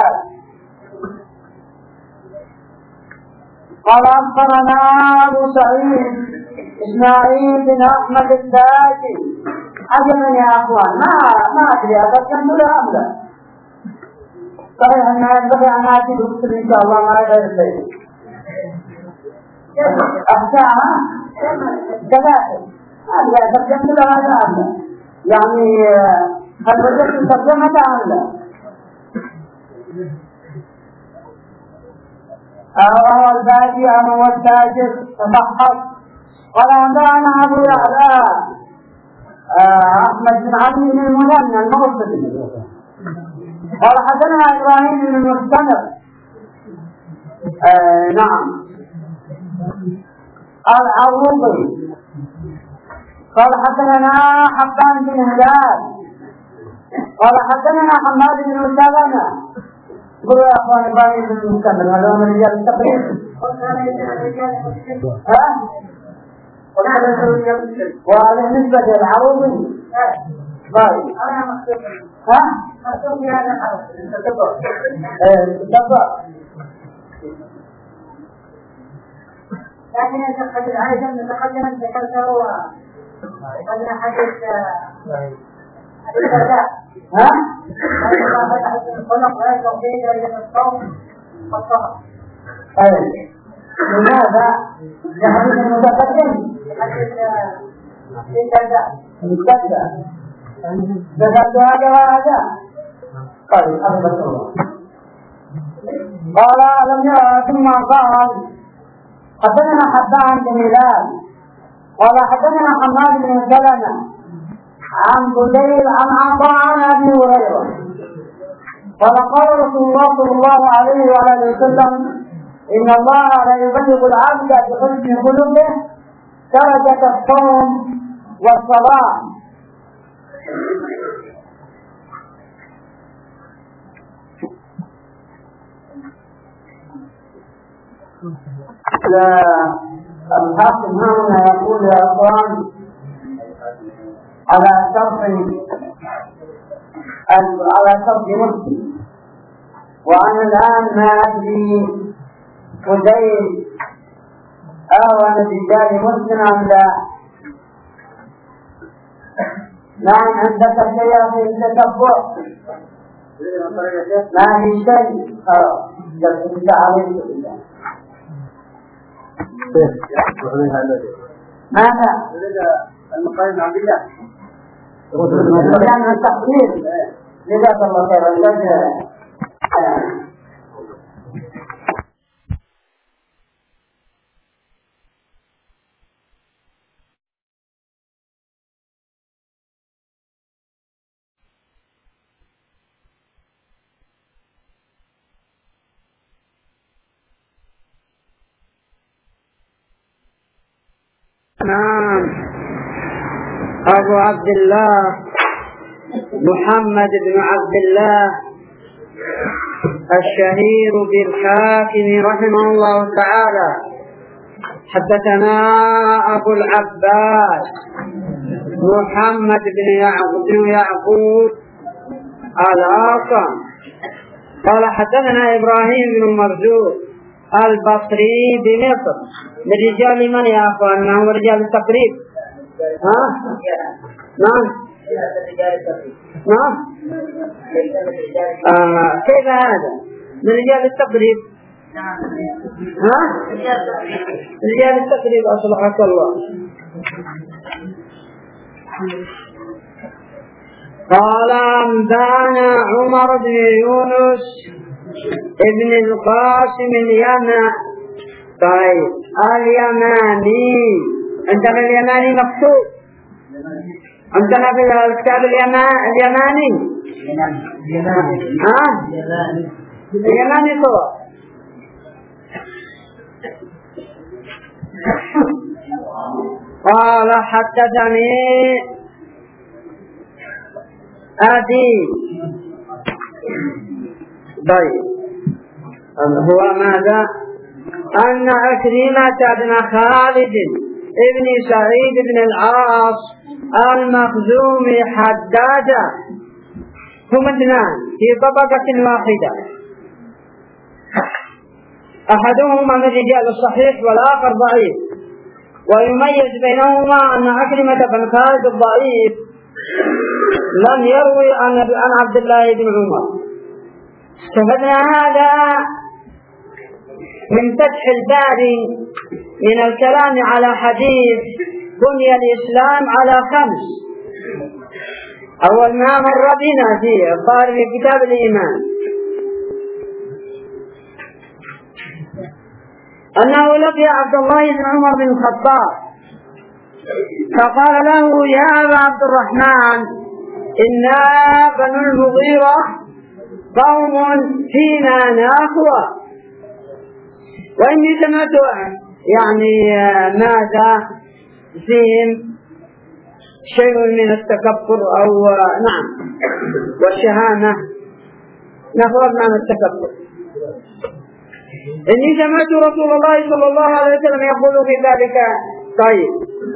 قال أخبرنا أبو سعيد إسماعيل بن أحمد الداجي. عجبا يا أخوان ما ما أدري أتكلم ولا أبدا. صحيح أن ينبغي أن آتي بمثل إن شاء الله ما غير شيء. أحساها ثلاثة أبدا أتكلم ولا أبدا. يعني هل وجدت ترجمة أم لا؟ وهو البادي أو التاجر تضحك. قال أنبأنا أبو يعلى أحمد بن علي بن المثنى الموصلي قال حدثنا إبراهيم بن المستمر نعم العروضي قال حدثنا حبان بن هلال قال حدثنا حماد بن سلمة. قولوا يا أخوان إبراهيم بن المستمر هذا من رجال التقريب. ها؟ وهذا بالنسبة للعروضي. طيب. ها؟ مكتوب في هذا الحرف. تتبع. لكن يتخذ العائشة متقدما ذكرته وقد حدث حديث الرداء ها؟ الخلق لا يستطيع درجة الصوت والصوت. طيب لماذا؟ لحديث المتقدم حديث كذا كذا ذكرت هذا وهذا. طيب أثبت الله. قال لم يرى ثم قال حدثنا حبان بن هلال قال حدثنا حماد بن سلمة عن بديل عن عطاء عن ابي هريره قال قال رسول الله صلى الله عليه وعلى وسلم ان الله لا يبلغ العبد بحسن خلقه درجة الصوم والصلاة. الحاكم هنا يقول يا اخوان على شرط على شرط مسلم، وانا الان ما ادري بديل اهون برجال مسلم ام لا. نعم عندك شيء في التتبع ما في شيء خلاص جلست عليك بالله. ماذا؟ المقايم عبد الله لأن التقدير جزاك الله خيرا. نعم أبو عبد الله محمد بن عبد الله الشهير بالحاكم رحمه الله تعالى حدثنا أبو العباس محمد بن يعقوب يعقوب الأصم قال حدثنا إبراهيم بن مرزوق البصري بمصر من رجال من يا أخوان؟ ما هو رجال التقريب؟ ها؟ نعم نعم آه. كيف هذا؟ من رجال التقريب؟ ها؟ رجال التقريب أصلحك الله. قال أنبانا عمر بن يونس ابن القاسم اليماني. طيب اليماني عندنا اليماني مكتوب عندنا في الكتاب اليماني ها اليماني صور. قال حدثني أبي. طيب هو ماذا؟ أن عكرمة بن خالد ابن سعيد بن العاص المخزومي حدادا هم اثنان في طبقة واحدة، أحدهما من رجال الصحيح والآخر ضعيف، ويميز بينهما أن عكرمة بن خالد الضعيف لم يروي عن عبد الله بن عمر. استفدنا هذا من فتح الباري من الكلام على حديث بني الإسلام على خمس. أول ما مر بنا فيه قال في كتاب الإيمان أنه لقي عبد الله بن عمر بن الخطاب فقال له يا أبا عبد الرحمن إنا بنو المغيرة قوم فينا نخوة، وإني سمعت يعني ماذا فيهم شيء من التكبر أو نعم والشهامة، نخوة من التكبر. إني سمعت رسول الله صلى الله عليه وسلم يقول في ذلك. طيب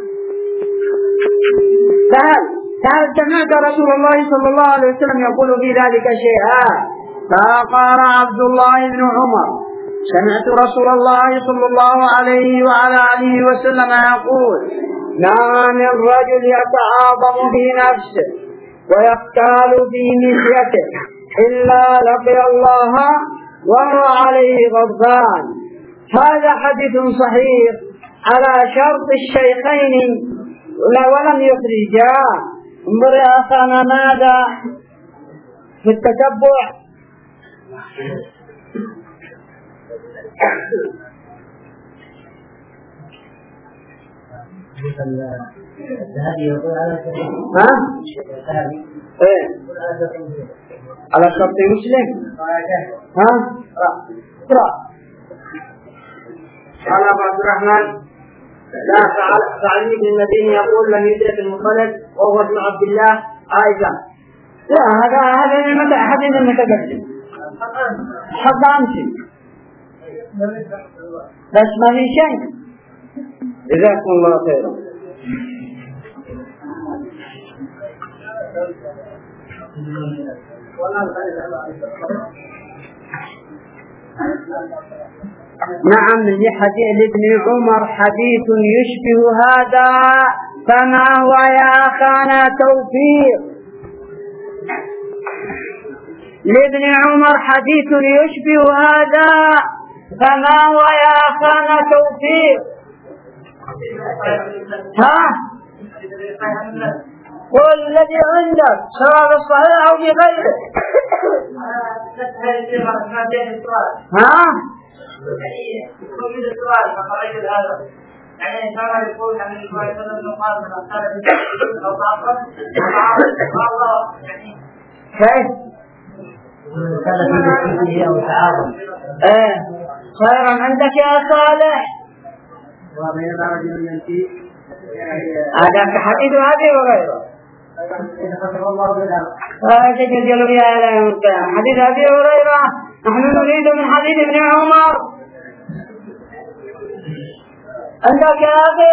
فهل هل سمعت رسول الله صلى الله عليه وسلم يقول في ذلك شيئا؟ فقال عبد الله بن عمر سمعت رسول الله صلى الله عليه وعلى آله وسلم يقول ما من رجل يتعاظم في نفسه ويختال في مشيته إلا لقي الله وهو عليه غضبان. هذا حديث صحيح على شرط الشيخين ولم يخرجا. انظر يا أخانا ماذا في التتبع. ها؟ ايه على شرط مسلم. ها؟ اقرأ. قال أبو عبد الرحمن لا فعلي بن المديني يقول لم يدرك المطلب وهو ابن عبد الله عائشة. لا هذا هذا المتى حديث المتقدم حق أمشي بس ما في شيء. جزاكم الله خيرا. نعم لحديث ابن عمر حديث يشبه هذا فما هو يا أخانا توفيق. لابن عمر حديث يشبه هذا فما هو يا أخانا توفيق. ها قل الذي عندك سواء الصحيح أو بغيره. ها يعني كان يقول عن النبي صلى الله عليه وسلم قال من أخذ أو تعصب الله يعني كيف ايه خيرا عندك يا صالح. هذا حديث هذه وغيره حديث أبي هريرة. نحن نريد من حديث ابن عمر. عندك يا أخي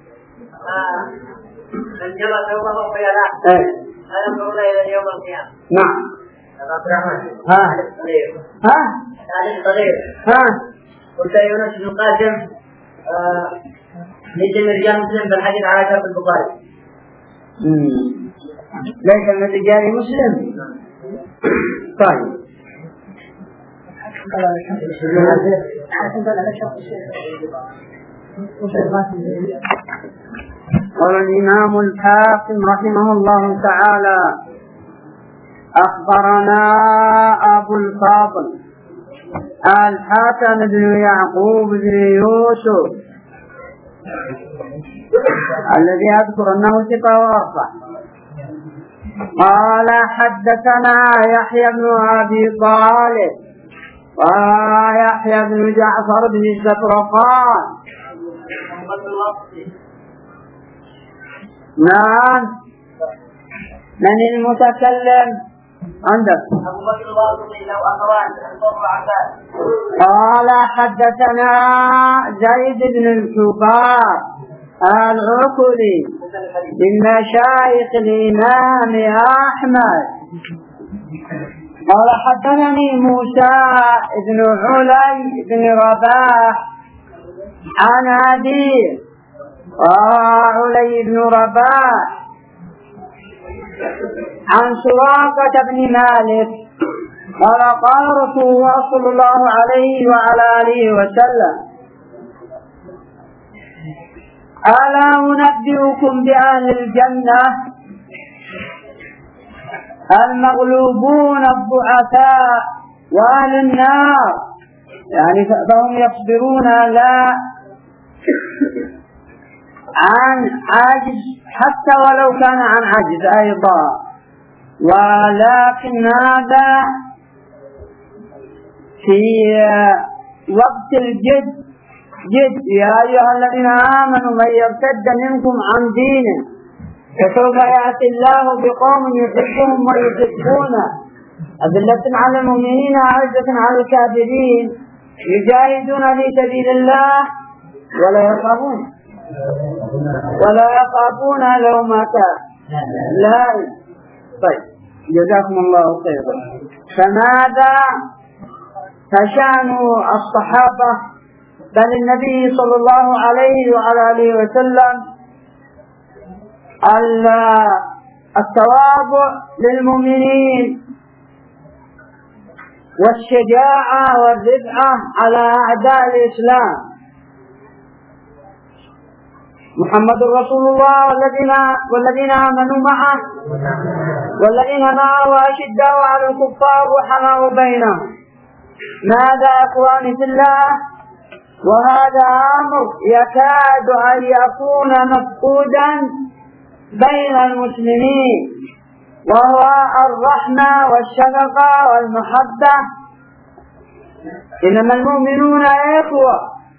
من جلس الله خيالا هذا قول إلى يوم القيامة. نعم ها ها تعليق صغير. ها قلت يونس بن قاسم ليس من رجال مسلم بالحديث على شرط البخاري. ليس من رجال مسلم. طيب قال الإمام الحاكم رحمه الله تعالى أخبرنا أبو الفاضل الحسن بن يعقوب بن يوسف الذي أذكر أنه ثقة وأربعة. قال حدثنا يحيى بن أبي طالب قال يحيى بن جعفر بن الزفرقان. نعم من المتكلم عندك؟ قال حدثنا زيد بن الحباب العقلي من مشايخ الإمام أحمد. قال حدثني موسى بن علي بن رباح عن أبيه علي بن رباح عن سراقة بن مالك قال قال رسول الله صلى الله عليه وعلى آله وسلم ألا أنبئكم بأهل الجنة المغلوبون الضعفاء وأهل النار يعني فهم يصبرون لا عن عجز حتى ولو كان عن عجز أيضا ولكن هذا في وقت الجد جد. يا أيها الذين آمنوا من يرتد منكم عن دينه فسوف يأتي الله بقوم يحبهم ويحبونه أذلة على المؤمنين أعزة على الكافرين يجاهدون في سبيل الله ولا يخافون ولا يخافون لومة لائم. طيب جزاكم الله خيرا. فماذا فشأن الصحابة بل النبي صلى الله عليه وعلى آله وسلم ألا التواضع للمؤمنين والشجاعة والرفعة على أعداء الإسلام. محمد رسول الله والذين, والذين آمنوا معه والذين معه أشداء على الكفار رحماء بينهم. ماذا إخواني في الله؟ وهذا أمر يكاد أن يكون مفقودا بين المسلمين، وهو الرحمة والشفقة والمحبة. إنما المؤمنون إخوة،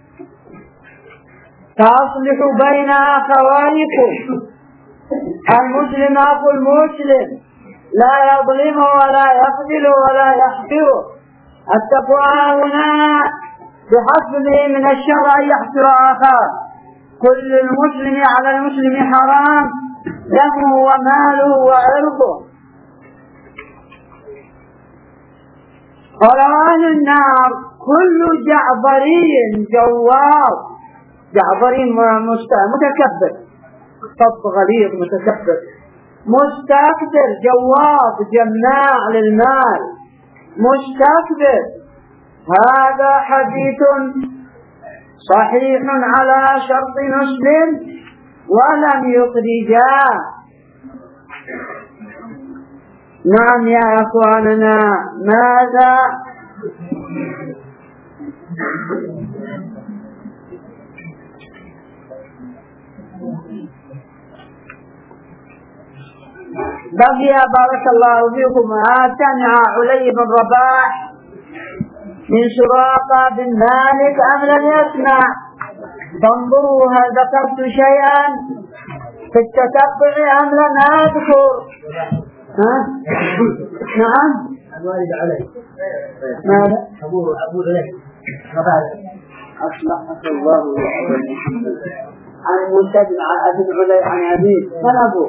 فأصلحوا بين أخوانكم. المسلم أخو المسلم، لا يظلم ولا يخذل ولا يحقر. التقوى هنا بحسبه من الشر أن يحقر آخر. كل المسلم على المسلم حرام، دمه وماله وعرضه. قال أهل النار كل جعبري جواب. جعبري متكبر، صف غليظ متكبر مستكبر، جواب جماع للمال مستكبر. هذا حديث صحيح على شرط مسلم ولم يخرجاه. نعم يا أخواننا، ماذا بقي بارك الله فيكم. سمع علي بن رباح من سراقة بن مالك أم لم يسمع؟ فانظروا هل ذكرت شيئا في التتبع أم لم أذكر؟ ها؟ نعم الوالد علي ماذا؟ أبو أبو علي رباح أصلحك الله عن المنتدب عن أبي علي عن أبيه. من أبوه؟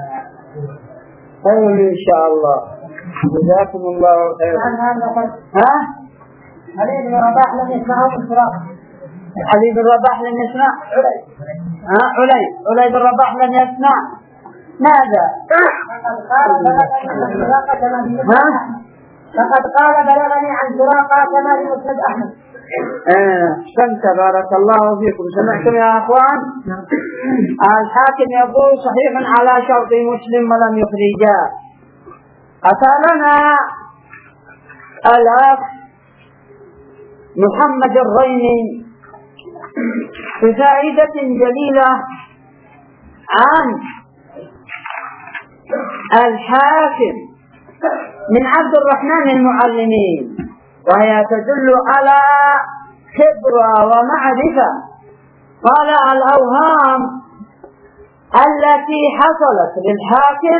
خير إن شاء الله، جزاكم الله خيرا. ها؟ علي بن رباح لم يسمعه في الصراحة. علي بن رباح لم يسمع؟ علي ها؟ علي علي بن رباح لم يسمع. ماذا؟ فقد قال بلغني عن سراقة كما في مسند أحمد. أحسنت بارك الله فيكم. سمعتم يا أخوان؟ الحاكم يقول صحيح على شرط مسلم ولم يخرجاه. أتانا الأخ محمد الريني بفائدة جليلة عن الحاكم من عبد الرحمن المعلمين، وهي تدل على خبرة ومعرفة. قال الأوهام التي حصلت للحاكم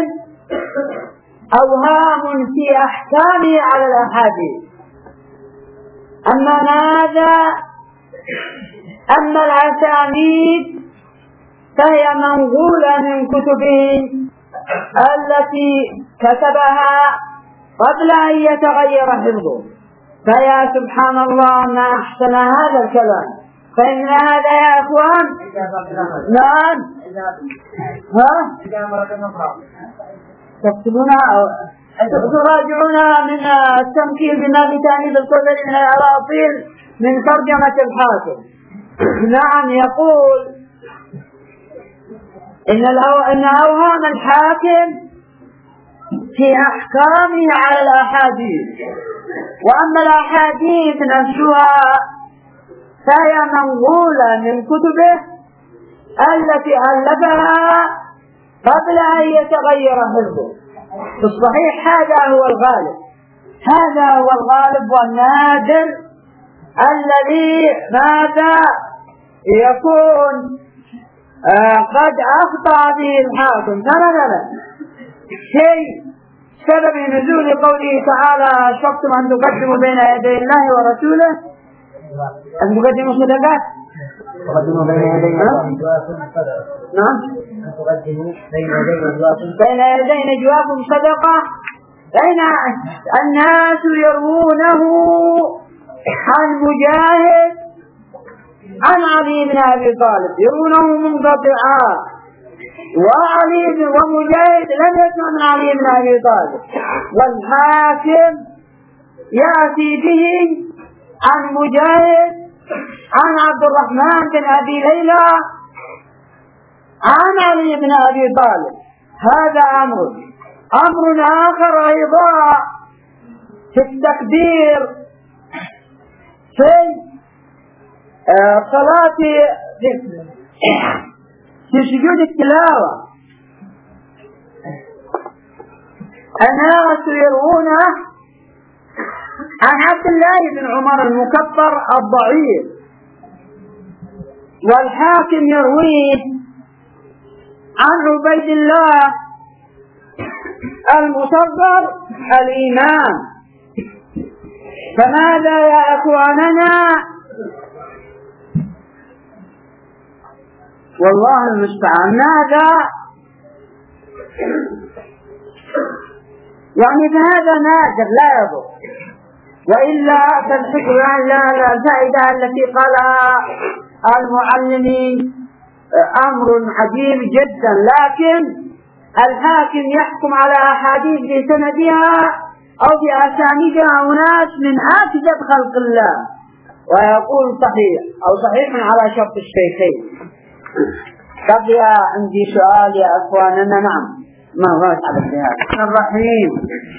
أوهام في أحكامه على الأحاديث. أما ماذا؟ أما الأسانيد فهي منقولة من كتبه التي كتبها قبل أن يتغير حفظه. فيا سبحان الله ما أحسن هذا الكلام. فإن هذا يا أخوان نعم ها تكتبونها أو تراجعونها من التمكين بناء تأنيب القدر من الأراطيل من ترجمة الحاكم. نعم يقول إن إن أوهام الحاكم في أحكامه على الأحاديث، وأما الأحاديث نفسها فهي منقولة من كتبه التي ألفها قبل أن يتغير حفظه. في الصحيح هذا هو الغالب، هذا هو الغالب والنادر الذي ماذا يكون آه قد أخطأ به الحاكم. لا لا لا شيء سبب نزول قوله تعالى شفتم أن تقدموا بين يدي الله ورسوله، أن تقدموا صدقات تقدموا بين يدي نعم تقدموا بين يدي نجواكم بين يدي نجواكم صدقة. بين الناس يروونه عن مجاهد عن علي بن أبي طالب، يرونه منقطعا وعلي ومجاهد لم يسمع من علي بن أبي طالب، والحاكم يأتي به عن مجاهد عن عبد الرحمن بن أبي ليلى عن علي بن أبي طالب. هذا أمر. أمر آخر أيضا في التكبير في صلاة في سجود التلاوة. الناس يروونه عن عبد الله بن عمر المكبر الضعيف، والحاكم يرويه عن عبيد الله المصغر الإمام. فماذا يا أخواننا؟ والله المستعان. ماذا يعني؟ فهذا نادر لا يضر، وإلا فالفكرة لا لا الفائدة التي قالها المعلمين أمر عجيب جدا، لكن الحاكم يحكم على أحاديث بسندها أو بأسانيدها أناس من أكذب خلق الله ويقول صحيح أو صحيح على شرط الشيخين. بقي عندي سؤال يا أخواننا. نعم، ما هو على الجهاد الرحيم.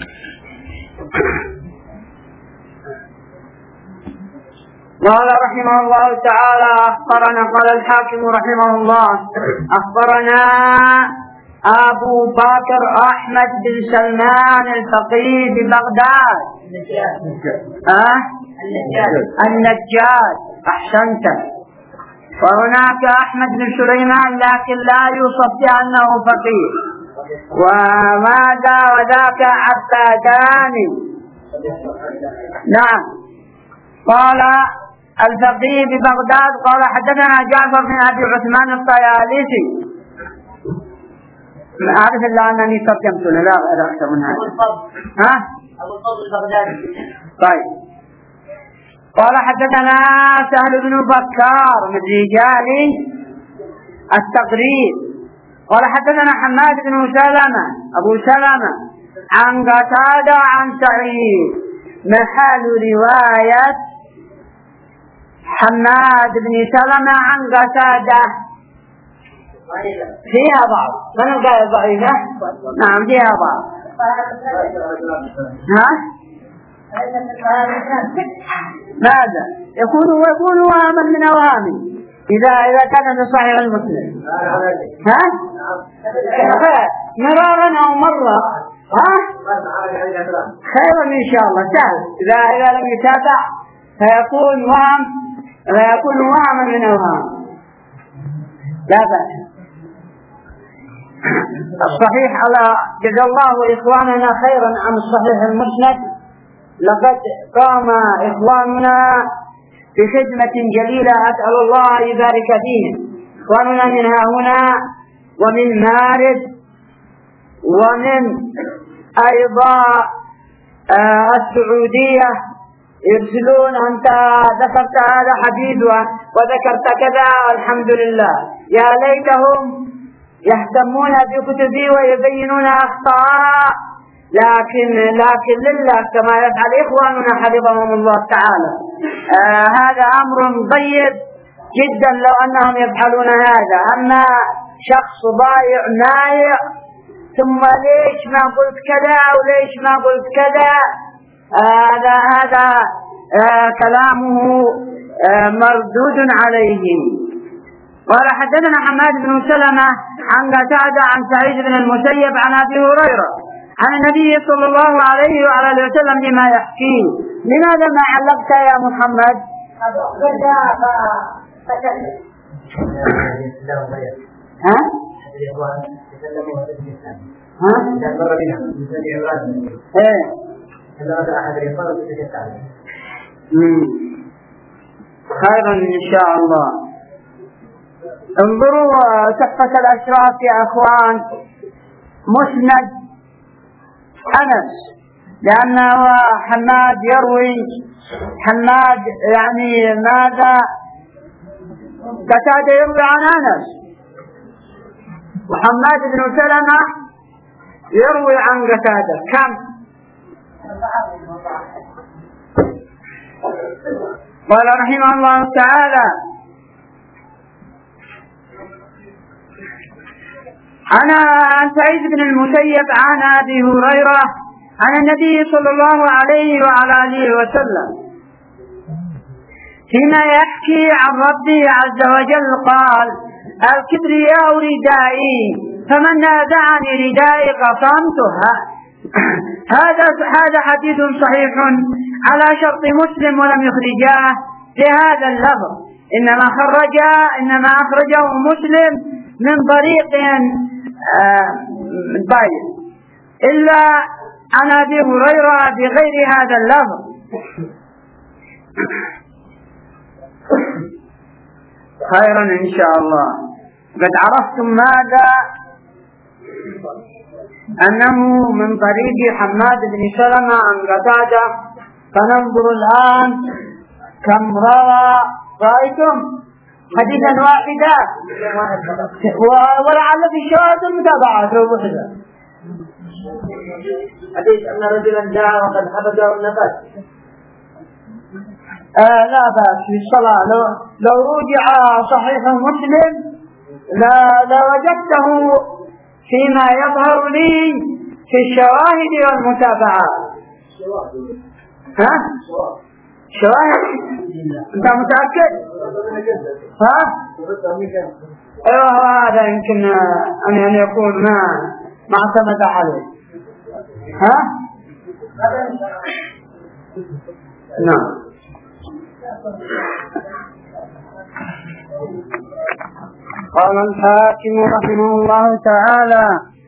قال رحمه الله تعالى: أخبرنا، قال الحاكم رحمه الله: أخبرنا أبو بكر أحمد بن سلمان الفقيه ببغداد. أه؟ النجاد. أحسنت. وهناك أحمد بن سليمان لكن لا يوصف بأنه فقيه. وماذا وذاك عباداني. نعم. قال الفقيه ببغداد قال حدثنا جعفر بن أبي عثمان الطيالسي. أعرف إلا أنني ترجمت لا غير أكثر من هذا. ها؟ أبو الفضل البغدادي. طيب. قال حدثنا سهل بن بكار من رجال التقريب. قال حدثنا حماد بن سلمة أبو سلمة عن قتادة عن سعيد. محل رواية حماد بن سلمة عن قتادة فيها بعض. من القائل ضعيفة؟ نعم فيها بعض. ها؟ ماذا؟ يكون ويكون وهما من أوهامه إذا إذا كان في صحيح المسلم. ها؟ مرارا أو مرة. ها؟ خيرا إن شاء الله سهل. إذا إذا لم يتابع فيكون وهم فيكون وهما من أوهام. لا بأس. الصحيح على جزا الله إخواننا خيرا عن الصحيح المسند. لقد قام إخواننا بخدمة جليلة أسأل الله يبارك فيهم. إخواننا من هنا ومن مارس ومن أيضا آه السعودية يرسلون أنت ذكرت هذا حديث وذكرت كذا. الحمد لله. يا ليتهم يهتمون بكتبي ويبينون أخطاء، لكن لكن لله كما يفعل إخواننا حفظهم الله تعالى. آه هذا أمر طيب جدا لو أنهم يفعلون هذا. أما شخص ضايع نايع ثم ليش ما قلت كذا وليش ما قلت كذا، هذا آه هذا آه كلامه آه مردود عليهم. قال حدثنا حماد بن سلمة عن قتادة عن سعيد بن المسيب عن أبي هريرة عن النبي صلى الله عليه وعلى اله وسلم بما يحكيه. لماذا ما علقت يا محمد؟ ها؟ ها؟ خيرا إن شاء الله. انظروا تحفة الأشراف يا أخوان، مسند أنس، لأنه حماد يروي حماد يعني ماذا؟ قتادة يروي عن أنس. وحماد بن سلمة يروي عن قتادة كم؟ قال رحمه الله تعالى عن سعيد بن المسيب عن أبي هريرة عن النبي صلى الله عليه وعلى آله وسلم فيما يحكي عن ربي عز وجل قال الكبرياء ردائي فمن نازعني ردائي قصمته. هذا هذا حديث صحيح على شرط مسلم ولم يخرجاه بهذا اللفظ، إنما خرج إنما أخرجه مسلم من طريق باين إلا عن أبي هريرة بغير هذا اللفظ. خيرا إن شاء الله. قد عرفتم ماذا أنه من طريق حماد بن سلمة عن قتادة، فننظر الآن كم روى. رأيتم حديثا واحدا ولعل في شواهد المتابعات وحده. حديث أن رجلا جاء وقد حبسه النفس. آه لا بأس في الصلاة. لو, لو رجع صحيح مسلم لا لوجدته فيما يظهر لي في الشواهد والمتابعات. ها؟ شواهد؟ أنت متأكد؟ ها؟ أيوة هذا يمكن أن يكون ما ما اعتمد عليه. ها؟ نعم. قال الحاكم رحمه الله تعالى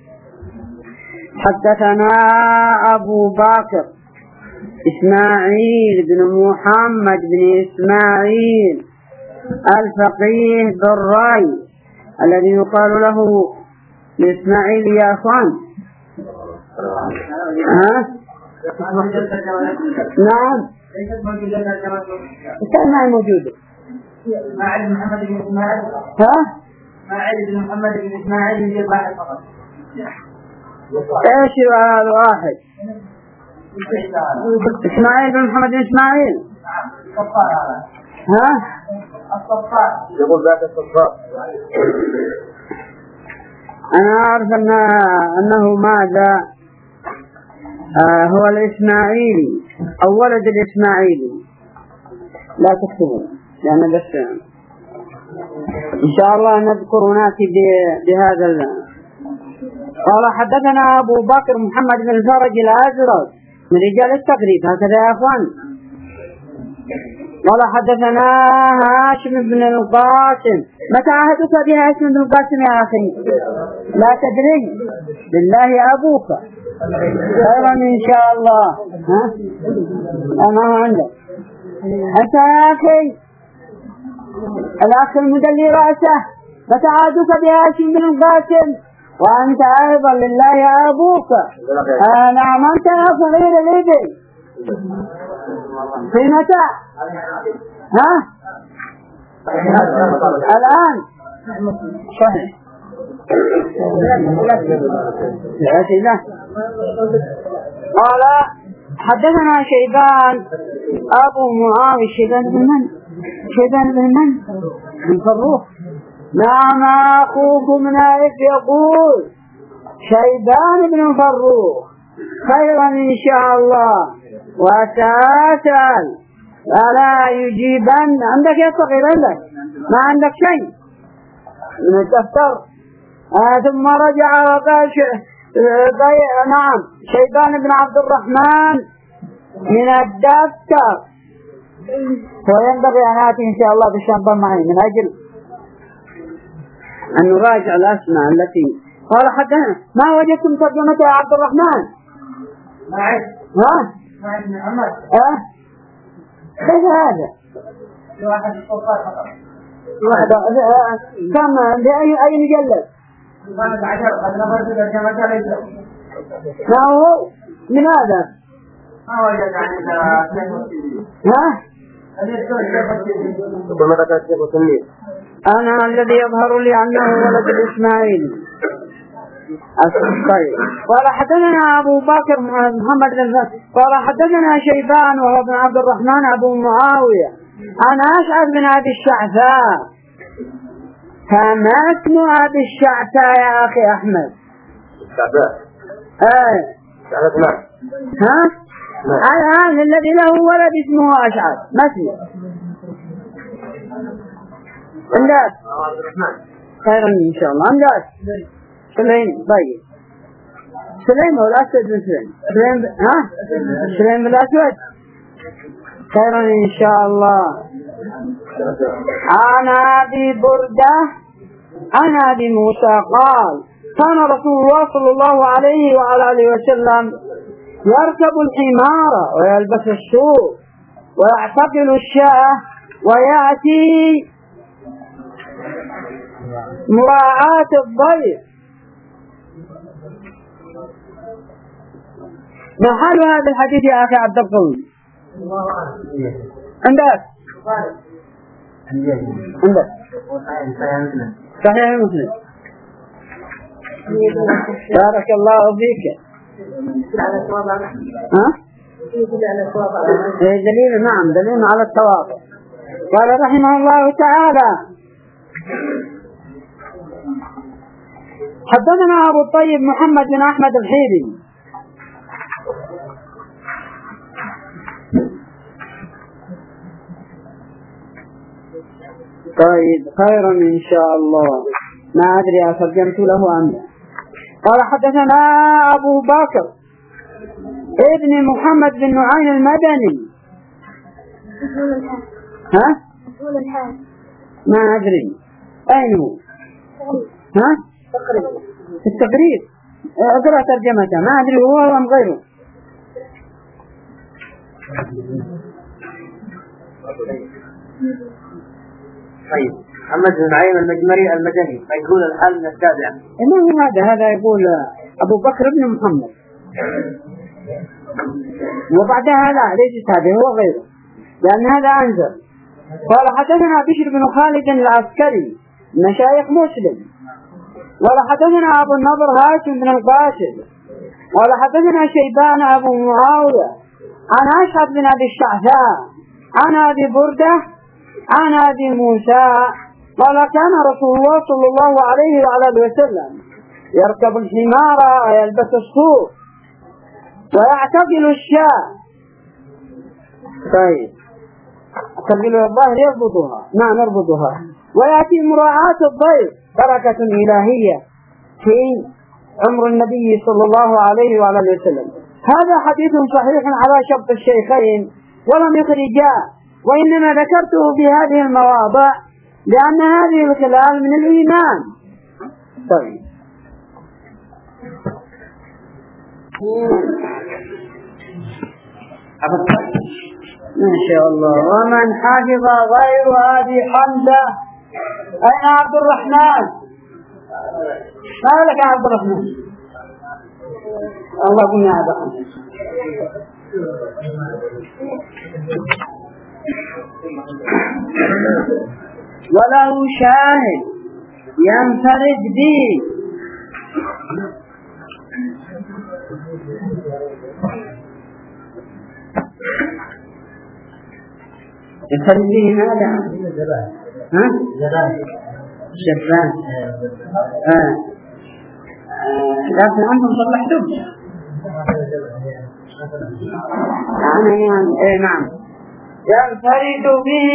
حدثنا أبو بكر إسماعيل بن محمد بن إسماعيل الفقيه بالرأي الذي يقال له إسماعيل يا أخوان. ها؟ نعم ما موجودة. إسماعيل بن محمد بن إسماعيل. ها؟ إسماعيل بن محمد بن إسماعيل يجيب واحد فقط. إيش هذا واحد؟ إسماعيل بن محمد بن إسماعيل. الصفار هذا. ها؟ الصفار. يقول ذاك الصفار. أنا أعرف أن أنه ماذا آه هو الإسماعيلي أو ولد الإسماعيلي. لا تكتبوا لأن بس إن شاء الله نذكر ناتي بهذا. قال حدثنا أبو بكر محمد بن الفرج الأزرق من رجال التقريب هكذا يا أخوان. قال حدثنا هاشم بن القاسم. متى عهدك بهاشم بن القاسم يا أخي؟ لا تدري بالله أبوك خيرا إن شاء الله. ها؟ أنا عندك أنت يا أخي الأخ المدلي رأسه. متى عهدك بهاشم بن القاسم وأنت أيضا لله أبوك. آه نعم أنت يا صغير الإبل في متى؟ ها؟ الآن صحيح. قال حدثنا شيبان أبو معاوية. شيبان بن من؟ شيبان بن من؟ من فروخ. نعم أخوكم نائف يقول شيبان بن فروخ خيرا إن شاء الله. وسأسأل ألا يجيبن. عندك يا صغير؟ عندك ما عندك شيء من الدفتر؟ آه ثم رجع وقال نعم شيبان بن عبد الرحمن من الدفتر. وينبغي أن آتي إن شاء الله بالشنطة معي من أجل أن نراجع الأسماء التي قال حدثنا. ما وجدتم ترجمة يا عبد الرحمن؟ معي. ها؟ معي بن محمد. ها؟ كيف هذا؟ واحد الصفار فقط. واحد كم بأي أي مجلد؟ واحد عشر. قد نظرت ترجمة ليس. ما هو؟ من هذا؟ ما وجد عن اثنين مسلمين. ها؟ وماذا كانت شيخ التلميذ؟ أنا الذي يظهر لي أنه ولد الإسماعيل. طيب. قال حدثنا أبو بكر محمد بن قال حدثنا شيبان وهو بن عبد الرحمن أبو معاوية عن أشعث بن أبي الشعثاء. فما اسم أبي الشعثاء يا أخي أحمد؟ الشعثاء. ايه. شعثاء. ها؟ الآن الذي له ولد اسمه أشعث ما اسمه؟ أمداد. عبد الرحمن. خيرا إن شاء الله. أمداد. سليم. طيب. سليم هو الأسود بن سليم. سليم ب... ها؟ سليم بالأسود. خيرا إن شاء الله. عن أبي بردة عن أبي موسى قال كان رسول الله صلى الله عليه وعلى آله وسلم يركب الحمار ويلبس السوق ويعتقل الشاة ويأتي مراعاة الضيف. محل هذا الحديث يا أخي عبد القوي؟ عندك؟ عندك؟ صحيح مسلم. بارك الله فيك. ها؟ دليل نعم دليل على التواضع. قال رحمه الله تعالى حدثنا أبو الطيب محمد بن أحمد الحيري طيب خيرا إن شاء الله. ما أدري أترجمت له أم لا. قال حدثنا أبو بكر ابن محمد بن نعيم المدني. ها؟ ما أدري أين هو؟ ها؟ التقريب. أقرأ ترجمته ما أدري هو أم غيره. طيب محمد بن نعيم المجمري المدني يقول الحال من التابعة. ما هو هذا هذا يقول أبو بكر بن محمد وبعدها لا ليس تابع هو غيره لأن هذا أنزل. قال حدثنا بشر بن خالد العسكري مشايخ مسلم. قال حدثنا أبو النضر هاشم بن القاسم. قال حدثنا شيبان أبو معاوية عن أشعث بن أبي الشعثاء عن أبي بردة عن أبي موسى قال كان رسول الله صلى الله عليه وعلى آله وسلم يركب الحمار ويلبس الصوف ويعتقل الشاة. طيب اعتقل الظاهر يربطها نعم يربطها ويأتي مراعاة الضيف بركة إلهية في عمر النبي صلى الله عليه وعلى آله وسلم. هذا حديث صحيح على شرط الشيخين ولم يخرجاه وإنما ذكرته في هذه المواضع لأن هذه الخلال من الإيمان. طيب ما شاء الله. ومن حفظ غير هذه حمزة. أين عبد الرحمن؟ ما لك عبد الرحمن؟ الله قلنا يا عبد الرحمن. وله شاهد ينفرد به ينفرد به ماذا؟ ها؟ جبان. آه. لكن أنتم صلحتم. أنا يعني نعم ينفرد به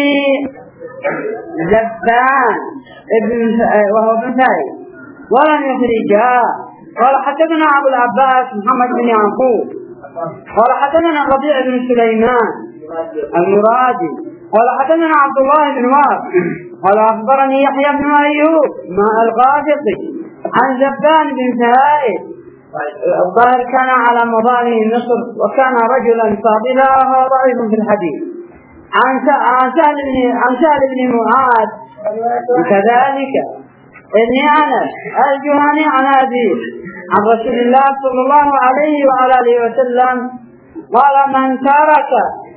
جبان ابن وهو ابن ثالث ولم يخرجها. قال حدثنا أبو العباس محمد بن يعقوب قال حدثنا ربيع بن سليمان المرادي قال حدثنا عبد الله بن وهب قال أخبرني يحيى بن أيوب مع الغافقي عن جبان بن ثالث الظاهر كان على مظالم مصر وكان رجلا فاضلا وهو ضعيف في الحديث عن سهل بن عن سهل بن معاذ كذلك ابن أنس الجهني عن أبيه عن رسول الله صلى الله عليه وعلى آله وسلم قال من ترك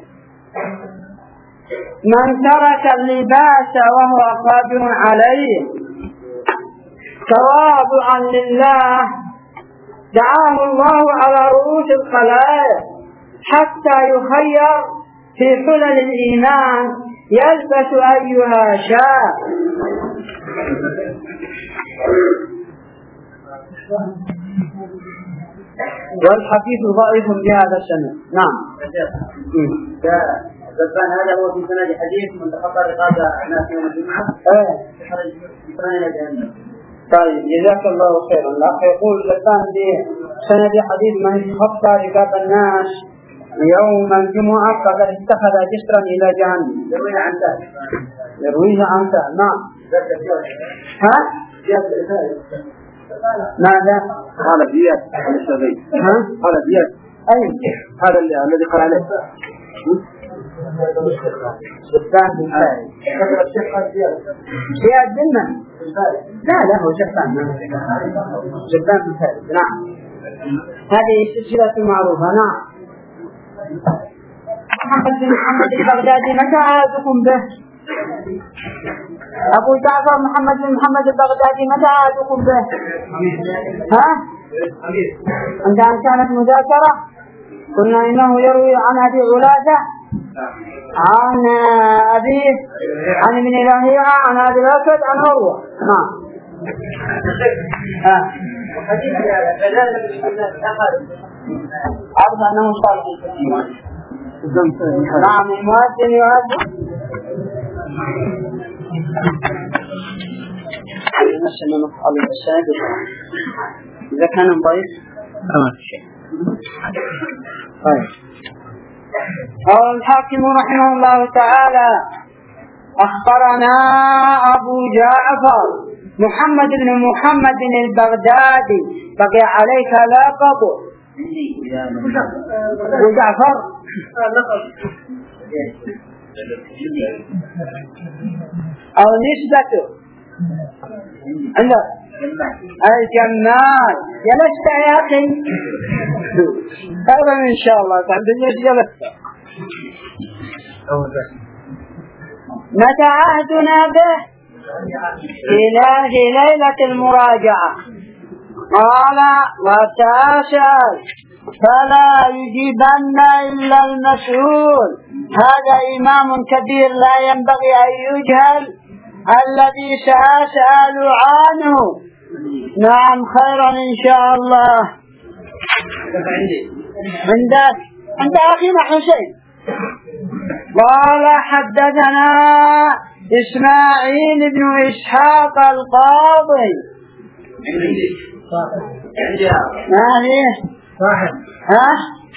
من ترك اللباس وهو قادر عليه تواضعا لله دعاه الله على رؤوس الخلائق حتى يخير في حلل الإيمان يلبس أيها شاء. والحديث ضعيف بهذا السند. نعم. زبان هذا هو في سند حديث من تخطى رقابة ناس يوم الجمعة. ايه. طيب جزاك الله خيرا. الأخ يقول زبان بسند حديث من تخطى رقاب الناس يوم الجمعة فقد اتخذ جسرا إلى جهنم. يرويه عن ذلك. يرويه عن ذلك. نعم. ها؟ ماذا؟ قال زياد الشافعي. ها؟ قال زياد. أي هذا الذي قال عليه. شبان بن فارس. زياد بن من؟ لا لا هو شبان. شبان بن فارس. نعم. هذه سلسلة معروفة. نعم. محمد بن محمد البغدادي متى عادكم به؟ أبو جعفر محمد بن محمد البغدادي متى عادكم به؟ ها؟ عندما كانت مذاكرة قلنا إنه يروي عن أبي علاجة عن أبيه عن ابن لهيعة عن أبي الأسود عن عروة. نعم. ها. عرض أنه صالح نعم المؤذن يؤذن. نسمى مفعول الشاهد إذا كان ضيف أما في شيء. طيب. قال الحاكم رحمه الله تعالى أخبرنا أبو جعفر محمد بن محمد البغدادي بقي عليك لقب أبو جعفر أو نسبته عندك الجمال. جلست يا أخي هذا إن شاء الله تعالى جلست. متى عهدنا به؟ في ليلة المراجعة. قال وتسأل فلا يجيبن إلا المسؤول. هذا إمام كبير لا ينبغي أن يجهل الذي سأسأل عنه. نعم خيرا إن شاء الله. عندك عند أخينا حسين. قال حدثنا إسماعيل بن إسحاق القاضي. ما هي؟ ها؟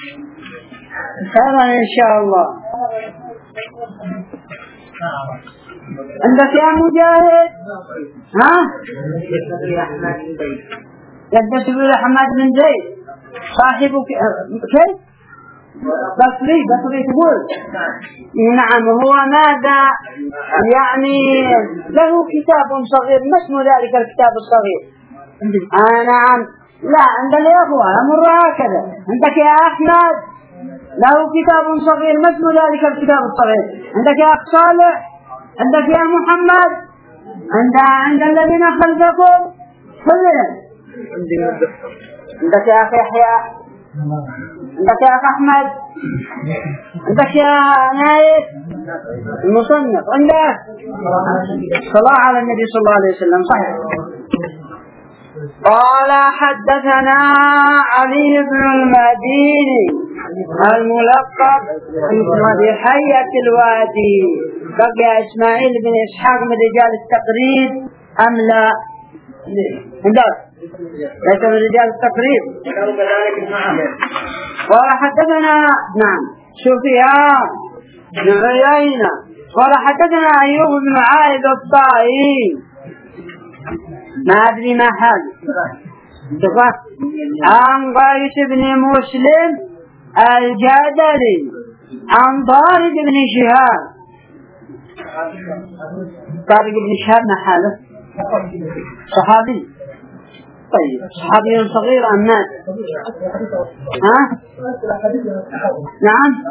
خيرا إن شاء الله. عندك يا مجاهد؟ ها؟ يدس بن حماد بن زيد صاحبك كيف؟ بصري بصري تقول نعم. هو ماذا يعني له كتاب صغير ما اسم ذلك الكتاب الصغير؟ آه نعم. لا عندنا يا أخوان أمر هكذا. عندك يا أحمد له كتاب صغير ما اسم ذلك الكتاب الصغير؟ عندك يا أخ صالح؟ عندك يا محمد؟ عند عند الذين خلفكم كلنا. عندك يا أخي يحيى؟ عندك يا أخ أحمد؟ عندك يا نايف المصنف؟ عندك صلاة على النبي صلى الله عليه وسلم. صحيح. قال حدثنا علي بن المديني الملقب بحية الوادي. بقي إسماعيل بن إسحاق من رجال التقريب أم لا؟ عندك ليس من رجال التقريب. قال حدثنا نعم سفيان بن عيينة قال حدثنا أيوب بن عائد الطائي. ما أدري ما حال عن قيس بن مسلم الجدلي عن طارق بن شهاب. طارق بن شهاب ما حاله؟ صحابي. طيب صحابي صغير أم مات؟ ها؟ نعم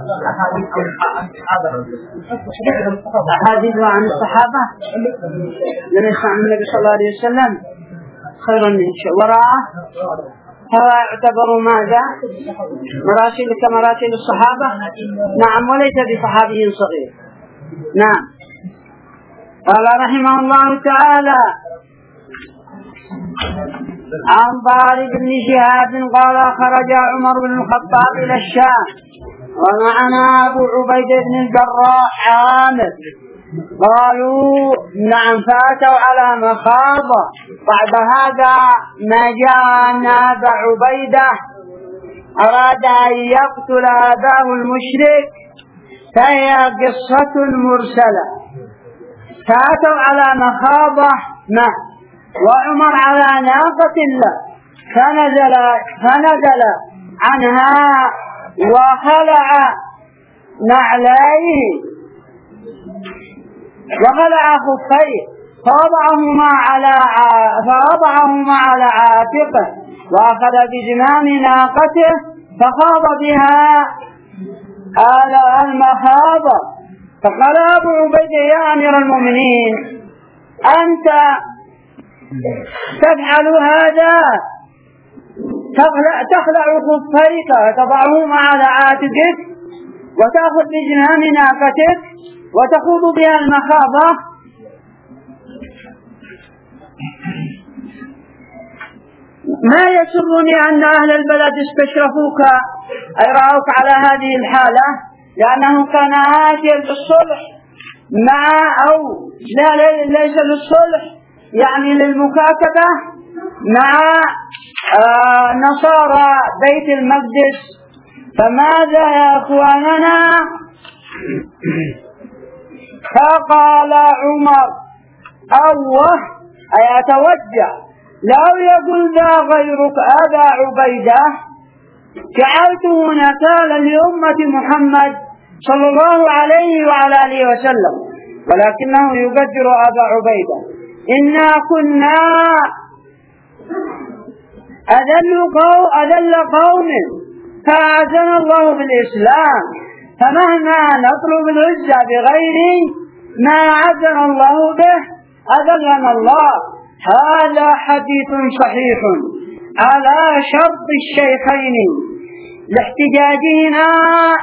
أحاديث عن الصحابة لم يسمع عن النبي صلى الله عليه وسلم. خيرا إن شاء الله. وراءه هذا يعتبر ماذا؟ مراسل كمراسل الصحابة؟ نعم، وليس بصحابي صغير. نعم. قال رحمه الله تعالى: عن طارق بن شهاب قال: خرج عمر بن الخطاب إلى الشام ومعنا أبو عبيدة بن الجراح عامر. قالوا نعم، فأتوا على مخاضة. بعد هذا ما جاء أن أبا عبيدة أراد أن يقتل أباه المشرك، فهي قصة مرسلة. فأتوا على مخاضة ما وعمر على ناقة له، فنزل, فنزل عنها وخلع نعليه وخلع خفيه فوضعهما على فوضعهما على عاتقه، وأخذ بزمام ناقته فخاض بها آل المخاضة. فقال أبو عبيدة: يا أمير المؤمنين، أنت تفعل هذا، تخلع خفيك وتضعهما على عاتقك وتأخذ بزمام ناقتك وتخوض بها المخاضة؟ ما يسرني أن أهل البلد استشرفوك أي رأوك على هذه الحالة، لأنه كان آتيا بالصلح مع أو لا ليس للصلح يعني للمكاتبة مع آه نصارى بيت المقدس. فماذا يا أخواننا؟ فقال عمر: الله، أي أتوجه لو يقول ذا غيرك أبا عبيدة جعلته نكالا لأمة محمد صلى الله عليه وعلى آله وسلم، ولكنه يقدر أبا عبيدة. إنا كنا أذل قوم, أذل قوم فأعزنا الله بالإسلام، فمهما نطلب العزة بغير ما أعزنا الله به أذلنا الله. هذا حديث صحيح على شرط الشيخين لاحتجاجنا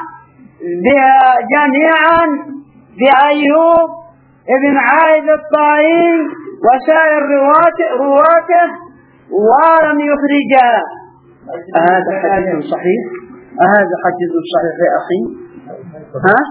جميعا بأيوب ابن عائد الطائي وسائر رواته ولم يخرجا. هذا حديث صحيح؟ هذا حديث صحيح يا أخي؟ ها؟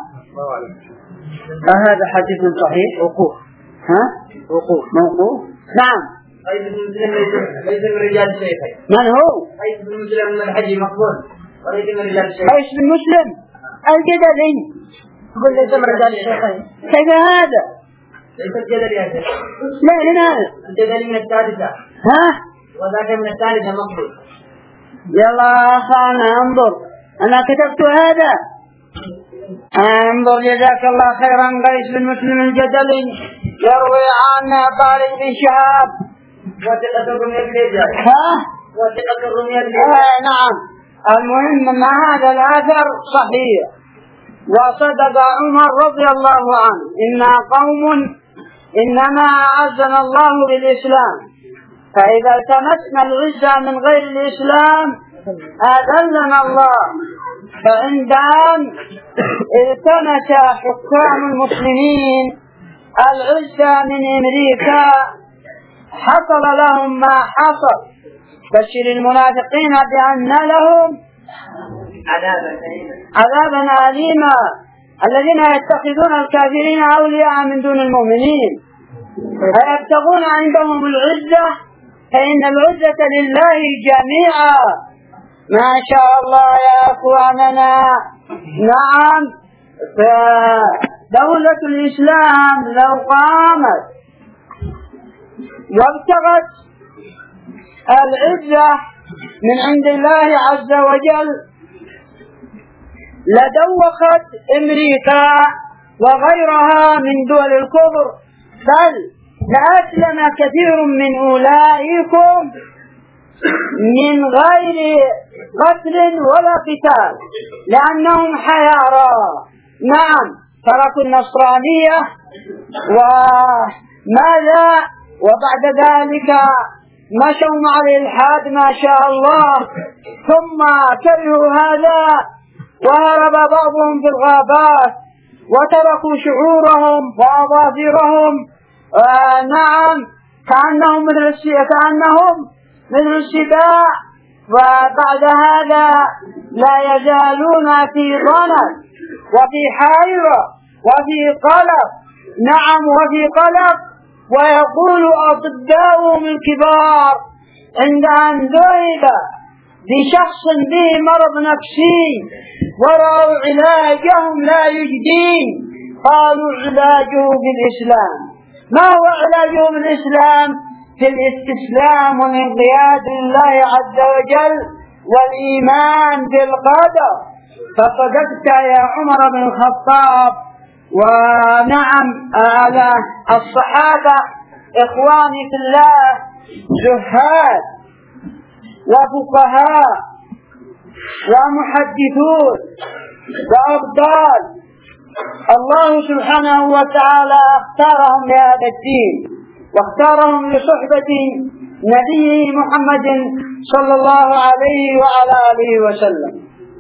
هذا حديث صحيح؟ وقوف. ها؟ وقوف. موقوف؟ نعم. قيس بن مسلم ليس من رجال الشيخين. من هو؟ قيس بن مسلم من الحج مقبول وليس من رجال الشيخين. قيس بن مسلم الجدلي يقول ليس من رجال الشيخين. كيف هذا؟ ليس الجدلي يا شيخ. لا لا الجدلي من الثالثة. ها؟ وذاك من الثالثة مقبول. يلا أخانا انظر، أنا كتبت هذا. انظر جزاك الله خيرا. قيس بن مسلم الجدلي يروي عن طارق بن شهاب وثقة الرمية بالإجازة. ها؟ وثقة الرمية آه بالإجازة. نعم. المهم أن هذا الأثر صحيح، وصدق عمر رضي الله عنه: إنا قوم إنما أعزنا الله بالإسلام، فإذا التمسنا العزة من غير الإسلام أذلنا الله. فعند أن التمس حكام المسلمين العزة من أمريكا حصل لهم ما حصل. بشر المنافقين بأن لهم عذابا أليما الذين يتخذون الكافرين أولياء من دون المؤمنين ويبتغون عندهم العزة، فإن العزة لله جميعا. ما شاء الله يا أخواننا. نعم، فدولة الإسلام لو قامت وابتغت العزة من عند الله عز وجل لدوخت أمريكا وغيرها من دول الكفر، بل لأسلم كثير من أولئكم من غير قتل ولا قتال لأنهم حيارى. نعم، تركوا النصرانية وماذا وبعد ذلك مشوا مع الإلحاد ما شاء الله، ثم كرهوا هذا وهرب بعضهم في الغابات وتركوا شعورهم وأظافرهم. آه نعم، كأنهم مثل كأنهم مثل السباع. وبعد هذا لا يزالون في ضنك وفي حيرة وفي قلق. نعم، وفي قلق. ويقول أطباؤهم الكبار عند أن ذهب بشخص به مرض نفسي ورأوا علاجهم لا يجدين، قالوا علاجه بالإسلام. ما هو علاجه بالإسلام؟ في الاستسلام والانقياد لله عز وجل والإيمان بالقدر. فصدقت يا عمر بن الخطاب. ونعم، على الصحابة إخواني في الله زهاد وفقهاء ومحدثون وأبطال، الله سبحانه وتعالى اختارهم لهذا الدين واختارهم لصحبة نبيه محمد صلى الله عليه وعلى آله وسلم.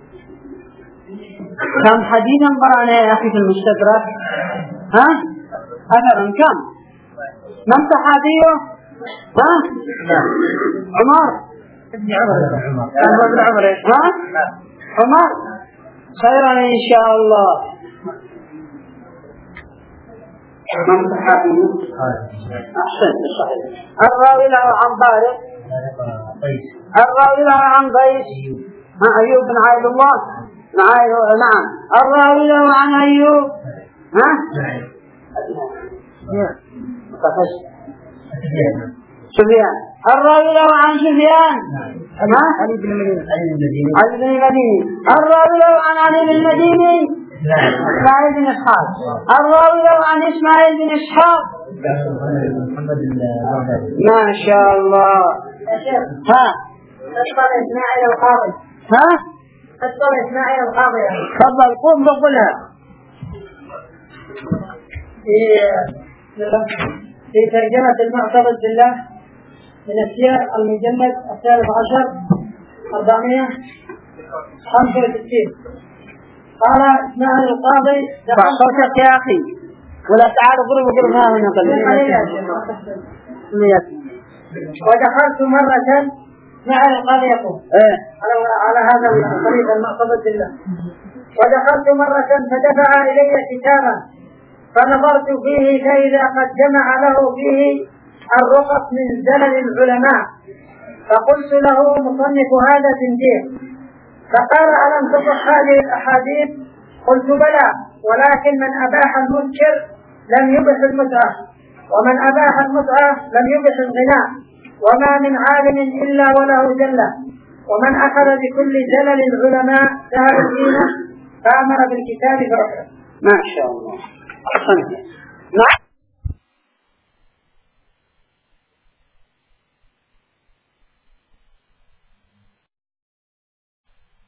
كم حديثا قرأنا يا أخي في المستدرك؟ ها؟ أثرا كم؟ من صحابيه؟ ها؟ عمر ابن عمر عمر بن عمر ها؟ عمر خيرا إن شاء الله. من صحابيه؟ أحسن صحيح. الراوي له عن طارق، الراوي له عن قيس، أيوب بن عبد الله. نعم، الراوي له عن أيوب. ها؟ سفيان. الراوي له عن سفيان. علي بن المديني. علي بن المديني. الراوي له عن علي بن المديني. إسماعيل بن إسحاق. الراوي له عن إسماعيل بن إسحاق. ما شاء الله. ها؟ أسمع إسماعيل القاضي. ها؟ أسمع إسماعيل القاضي. تفضل قم بقولها. في في ترجمة المعتضد بالله من السير المجلد الثالث عشر أربعمائة خمسة وستين. قال إسماعيل القاضي صوتك يا أخي ولا تعال قرب قرب ما هنا قليل. ودخلت مرة إسماعيل القاضي يقول إيه؟ على هذا الطريق المعتضد بالله. ودخلت مرة فدفع إلي كتابا فنظرت فيه فإذا قد جمع له فيه الرقص من زمن العلماء، فقلت له مصنف هذا زنديق، فقال ألم تصح هذه الأحاديث؟ قلت بلى، ولكن من أباح المسكر لم يبح المتعة، ومن أباح المتعة لم يبح الغناء، وما من عالم إلا وله زلة، ومن أخذ بكل زلل العلماء سهل دينه فأمر بالكتاب فرحمه. ما شاء الله. أحسنت.